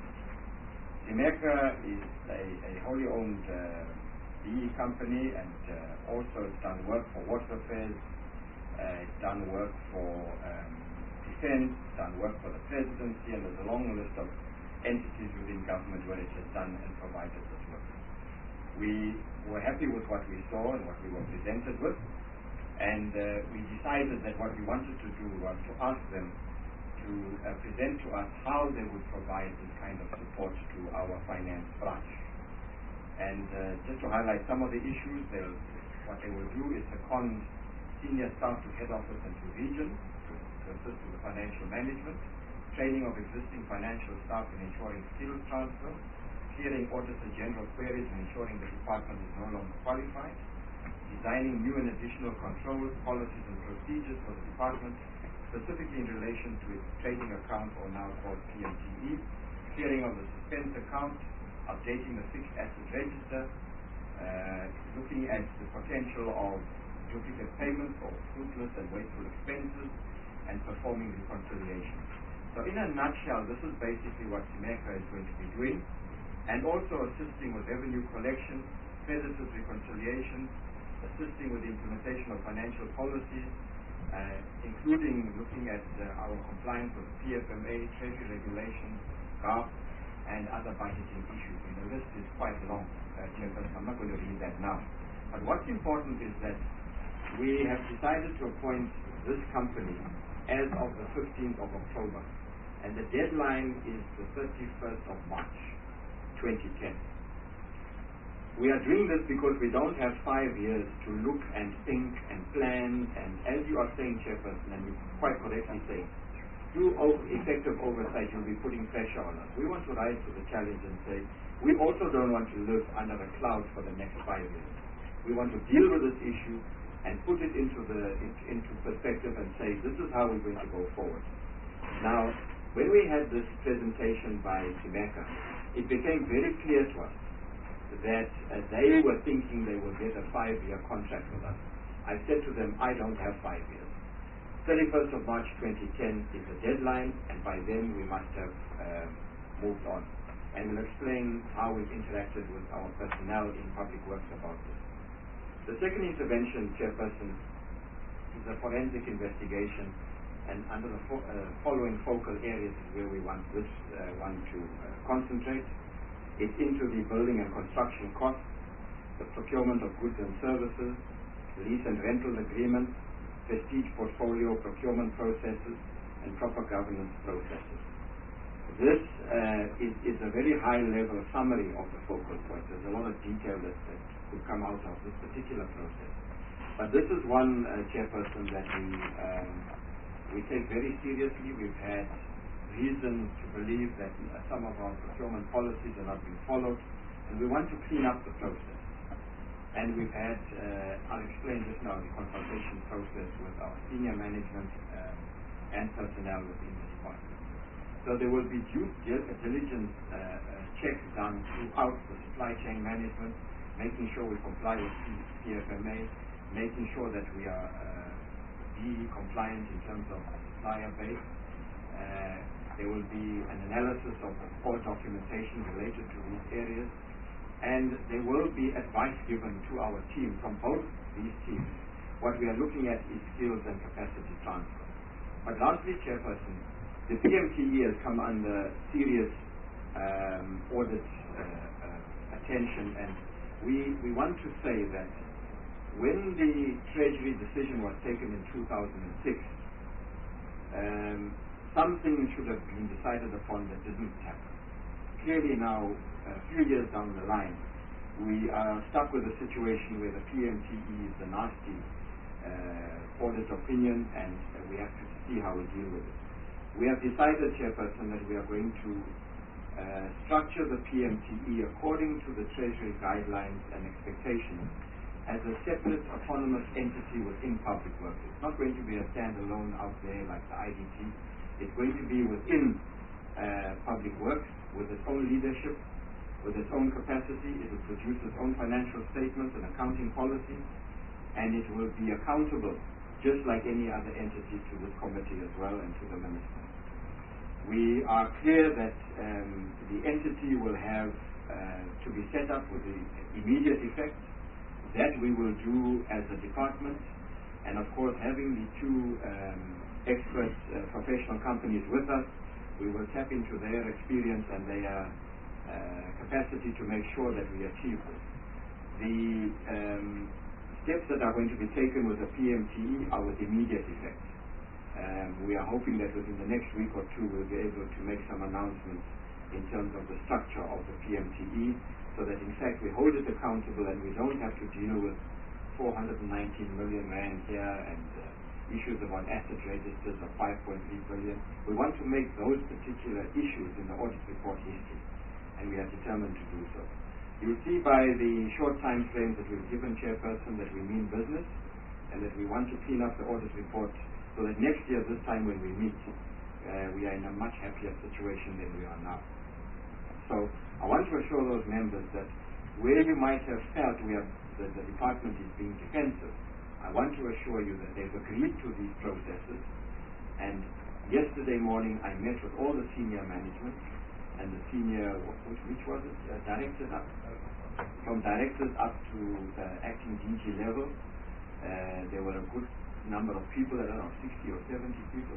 Simeka is a, a wholly owned uh, B E company, and uh, also it's done work for water affairs, uh, it's done work for um, defense, done work for the presidency, and there's a long list of entities within government where it has done and provided this work. We were happy with what we saw and what we were presented with, and uh, we decided that what we wanted to do was to ask them to uh, present to us how they would provide this kind of support to our finance branch. And uh, just to highlight some of the issues, what they will do is second senior staff to head office and to region to, to assist with the financial management, training of existing financial staff in ensuring skills transfer, clearing auditor general queries and ensuring the department is no longer qualified, designing new and additional controls, policies and procedures for the department, specifically in relation to its trading account, or now called P M T E, clearing of the suspense account, updating the fixed asset register, uh, looking at the potential of duplicate payments or fruitless and wasteful expenses, and performing reconciliation. So in a nutshell, this is basically what Simeka is going to be doing, and also assisting with revenue collection, creditors reconciliation, assisting with the implementation of financial policies, uh, including looking at uh, our compliance with P F M A, Treasury regulations, G A R P, and other budgeting issues. And the list is quite long, uh, Chairperson. I'm not going to read that now. But what's important is that we have decided to appoint this company as of the fifteenth of October, and the deadline is the thirty-first of March twenty ten. We are doing this because we don't have five years to look and think and plan, and as you are saying, Chairperson, and you quite correctly say, through effective oversight you'll be putting pressure on us. We want to rise to the challenge and say, we also don't want to live under a cloud for the next five years. We want to deal with this issue and put it into the into perspective and say, this is how we're going to go forward. Now, when we had this presentation by Simeka, it became very clear to us that uh, they were thinking they would get a five-year contract with us. I said to them, I don't have five years. thirty-first of March twenty ten is the deadline, and by then we must have um, moved on. And we'll explain how we've interacted with our personnel in public works about this. The second intervention, Chairperson, is a forensic investigation, and under the fo uh, following focal areas is where we want this uh, one to uh, concentrate. It's into the building and construction costs, the procurement of goods and services, lease and rental agreements, prestige portfolio procurement processes, and proper governance processes. This uh, is, is a very high-level summary of the focal points. There's a lot of detail that, that could come out of this particular process. But this is one, uh, Chairperson, that we um, we take very seriously. We've had reason to believe that uh, some of our procurement policies are not being followed, and we want to clean up the process. And we've had, uh, I'll explain just now, the consultation process with our senior management um, and personnel within the department. So there will be due diligence uh, uh, checks done throughout the supply chain management, making sure we comply with P F M A, making sure that we are uh, B E compliant in terms of supplier base. Uh, there will be an analysis of the core documentation related to these areas, and there will be advice given to our team from both these teams. What we are looking at is skills and capacity transfer. But lastly, Chairperson, the P M T E has come under serious um, audit uh, uh, attention, and we, we want to say that when the Treasury decision was taken in two thousand six, um, something should have been decided upon that didn't happen. Clearly now, a few years down the line, we are stuck with a situation where the P M T E is a nasty uh, audit opinion, and uh, we have to see how we deal with it. We have decided, Chairperson, that we are going to uh, structure the P M T E according to the Treasury guidelines and expectations as a separate autonomous entity within public works. It's not going to be a standalone out there like the I D T. It's going to be within uh, public works with its own leadership, with its own capacity. It will produce its own financial statements and accounting policies, and it will be accountable just like any other entity to this committee as well and to the minister. We are clear that um, the entity will have uh, to be set up with the immediate effect. That we will do as a department, and of course having the two um, expert uh, professional companies with us, we will tap into their experience and their uh, capacity to make sure that we achieve this. The um, steps that are going to be taken with the P M T E are with immediate effect. Um, we are hoping that within the next week or two we'll be able to make some announcements in terms of the structure of the P M T E, so that in fact we hold it accountable and we don't have to deal with four hundred nineteen million rand here and uh, issues about asset registers of five point three billion. We want to make those particular issues in the audit report history, and we are determined to do so. You'll see by the short time frame that we've given, Chairperson, that we mean business and that we want to clean up the audit report so that next year, this time when we meet, uh, we are in a much happier situation than we are now. So I want to assure those members that where you might have felt we have, that the department is being defensive, I want to assure you that they've agreed to these processes. And yesterday morning I met with all the senior management and the senior, which, which was it, uh, directors up, from directors up to the acting D G level. Uh, there were a good number of people, I don't know, sixty or seventy people,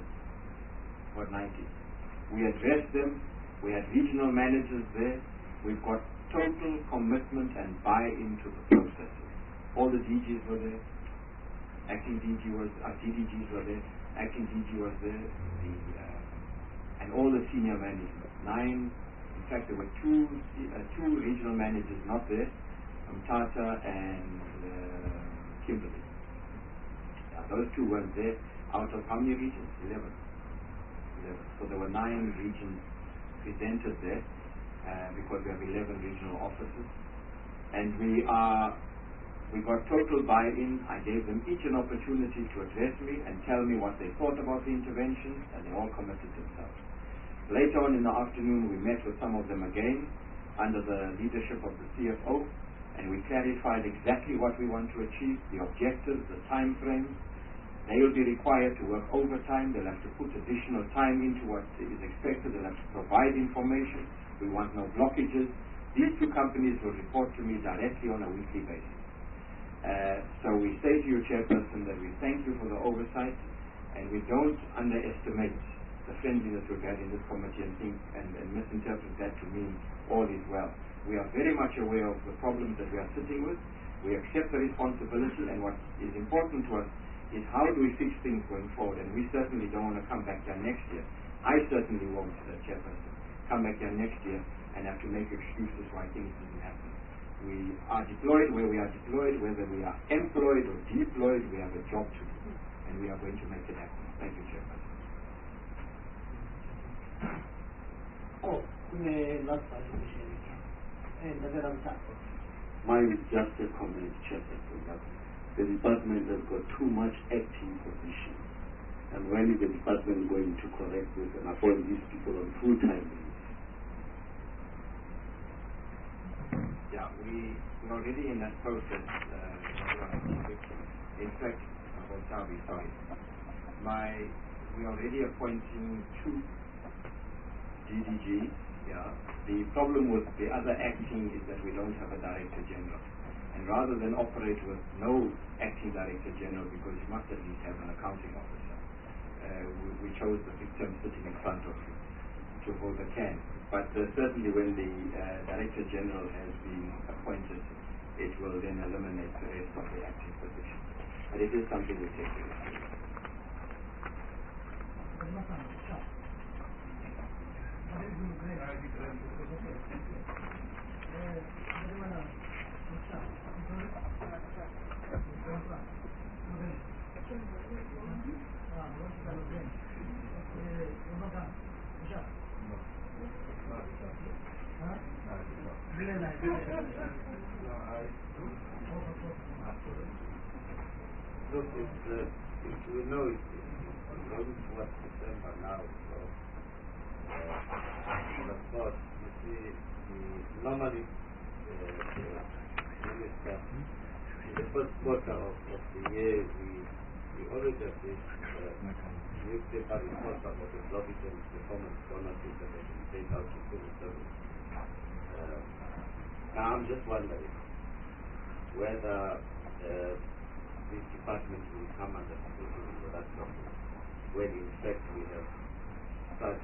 or ninety. We addressed them. We had regional managers there. We've got total commitment and buy-in to the processes. All the D Gs were there. Acting D G was, uh, D D Gs were there. Acting D G was there. The, uh, and all the senior management. Nine, in fact, there were two uh, two regional managers not there, from Tata and uh, Kimberley. Uh, those two weren't there. Out of how many regions? Eleven. Eleven. So there were nine regions presented there, uh, because we have eleven regional offices, and we are we got total buy-in. I gave them each an opportunity to address me and tell me what they thought about the intervention, and they all committed themselves. Later on in the afternoon, we met with some of them again under the leadership of the C F O, and we clarified exactly what we want to achieve, the objectives, the time frames. They will be required to work overtime. They'll have to put additional time into what is expected. They'll have to provide information. We want no blockages. These two companies will report to me directly on a weekly basis. Uh, so we say to you, Chairperson, that we thank you for the oversight, and we don't underestimate the friendliness we've had in this committee and think and, and misinterpret that to mean all is well. We are very much aware of the problems that we are sitting with. We accept the responsibility, and what is important to us is how do we fix things going forward, and we certainly don't want to come back here next year. I certainly won't, uh, Chairperson, come back here next year and have to make excuses why things didn't happen. We are deployed where we are deployed, whether we are employed or deployed, we have a job to do, and we are going to make it happen. Thank you, Chairperson. Oh, kune last participation again. And the other time. Mine is just a comment, Chairperson, that the department has got too much acting position. And when is the department going to correct this and appoint these people on full-time basis? Yeah, we are already in that process. Uh, in fact, Sabi, sorry. My, we are already appointing two D D Gs. Yeah. The problem with the other acting is that we don't have a Director General. And rather than operate with no acting Director General, because you must at least have an accounting officer, uh, we, we chose the victim sitting in front of you to hold the can. But uh, certainly when the uh, Director General has been appointed, it will then eliminate the rest of the acting positions. But it is something we take seriously. Look, it's, uh, it's, we know it's, it's going towards December now, so, uh, and of course, you see, the, normally, uh, the minister, in the first quarter of, of the year, we, we always have this uh, newspaper report about the provident performance bonuses that have been paid out to civil service. Uh, now, I'm just wondering whether uh, this department will come under scrutiny for that topic, when in fact we have such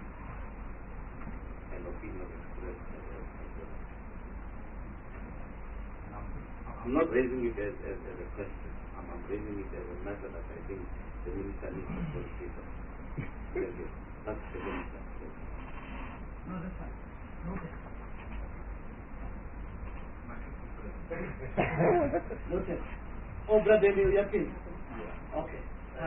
an opinion expressed. I'm not raising it as, as, as a question. I'm, I'm raising it as a matter that I think the minister needs to consider. Thank you. That's the minister. No, that's fine. Okay. Noted. Oh, brother, you are please. Okay.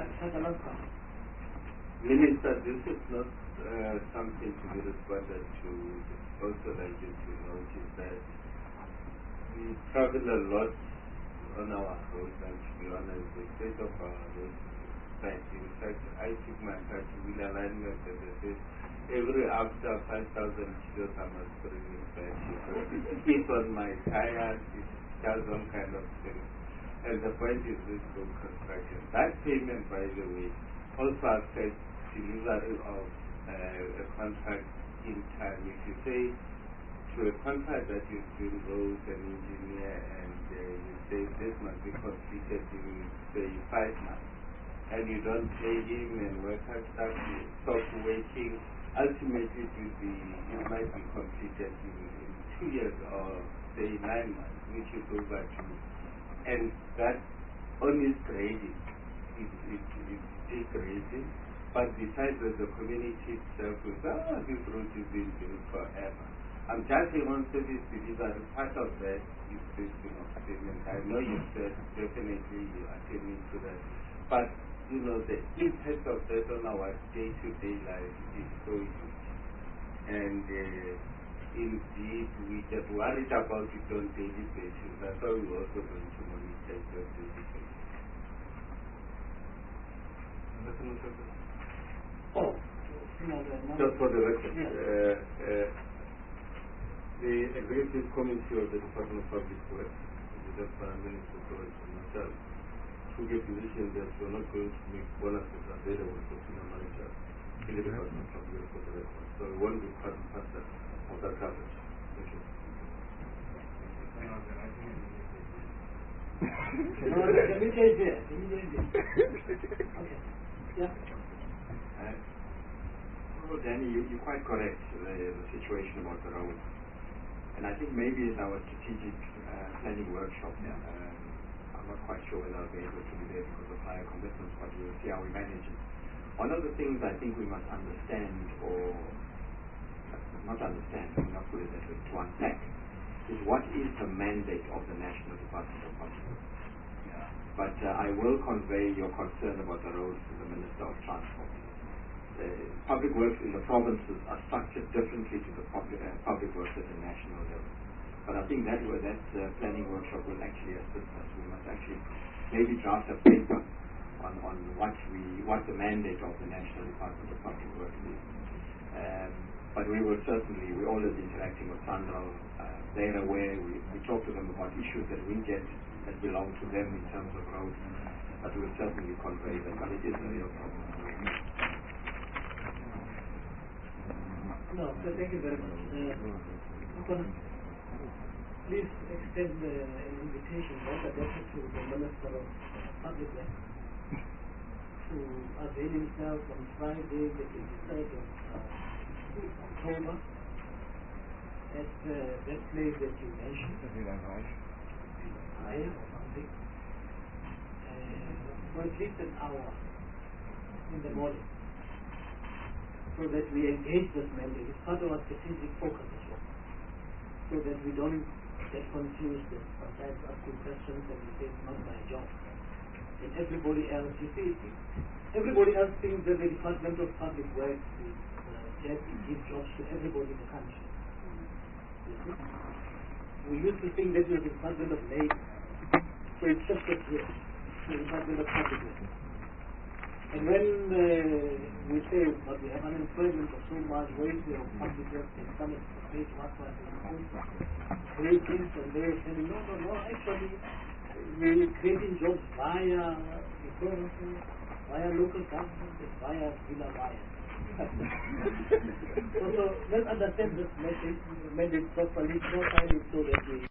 Minister, this is not uh, something to be responded to. Also, like you to notice that we travel a lot on our roads, and to be honest, the state of our roads is bad. In fact, I took my car to wheel alignment, and they said every after five thousand kilos I must bring it back. It hits on my tires, it does some kind of thing. And the point is this road construction. That payment, by the way, also affects delivery of uh, a contract in time. If you say to a contract that you've been roads and engineer and uh, you say this must be completed in, say, five months, and you don't pay him and workers start to stop working, ultimately it will be, it might be completed in, in two years or, say, nine months, which is overdue. And that only grading is, is, is degrading, but besides that, the community itself will say, oh, this road has been built forever. I'm judging on service delivery. Part of that is system of payment. I know you said definitely you are attending to that, but you know the impact of that on our day-to-day life is so huge. And uh, indeed, we get worried about it on daily basis. That's why we're also going to monitor it on daily basis. Oh, just for the record, uh, uh, the Executive Committee of the Department of Public Works, the Prime Minister and myself, took a position that we're not going to make bonuses available for senior managers in the Department of Public Works for the record. So we won't be part and parcel of that coverage. Thank you. No, the media is there. The media is there. Okay. Yeah. Uh, well, Danny, you, you're quite correct, the, the situation about the road. And I think maybe in our strategic uh, planning workshop, yeah, um, I'm not quite sure whether I'll be able to be there because of higher commitments, but we'll see how we manage it. One of the things I think we must understand, or not understand, we'll not put it that way, to unpack, is what is the mandate of the National Department of Public Works. But uh, I will convey your concern about the roads to the Minister of Transport. uh, public works in the provinces are structured differently to the public, uh, public works at the national level. But I think that that uh, planning workshop will actually assist us. We must actually maybe draft a paper on, on what we what the mandate of the National Department of Public Works is. Um, but we will certainly, we're always interacting with SANRAL. Uh, they're aware, we, we talk to them about issues that we get that belong to them in terms of roads, but we'll certainly convey them, but it is a real problem. No, so thank you very much. Uh, please extend uh, an invitation not addressed to the Minister of Public Works to avail himself on Friday, the twenty-third of uh, October, at uh, that place that you mentioned, Higher or something, uh, for at least an hour in the morning, so that we engage this mandate. It's part of our strategic focus as well, so that we don't get confused and sometimes asking questions and we say it's not my job. And everybody else, you see, everybody else thinks that the Department of Public Works is uh, just to give jobs to everybody in the country. You see? We used to think that we were the Department of Labor, so it's just a here, the Department of Public Works. And when uh, we say, but we have unemployment of so much, wage of public works and some of the state workers create things, and they're saying, no, no, no, actually, we're creating jobs via the government, via local government, and via Villa Vaya. so, so let's understand this message, mandate properly, not find it so that we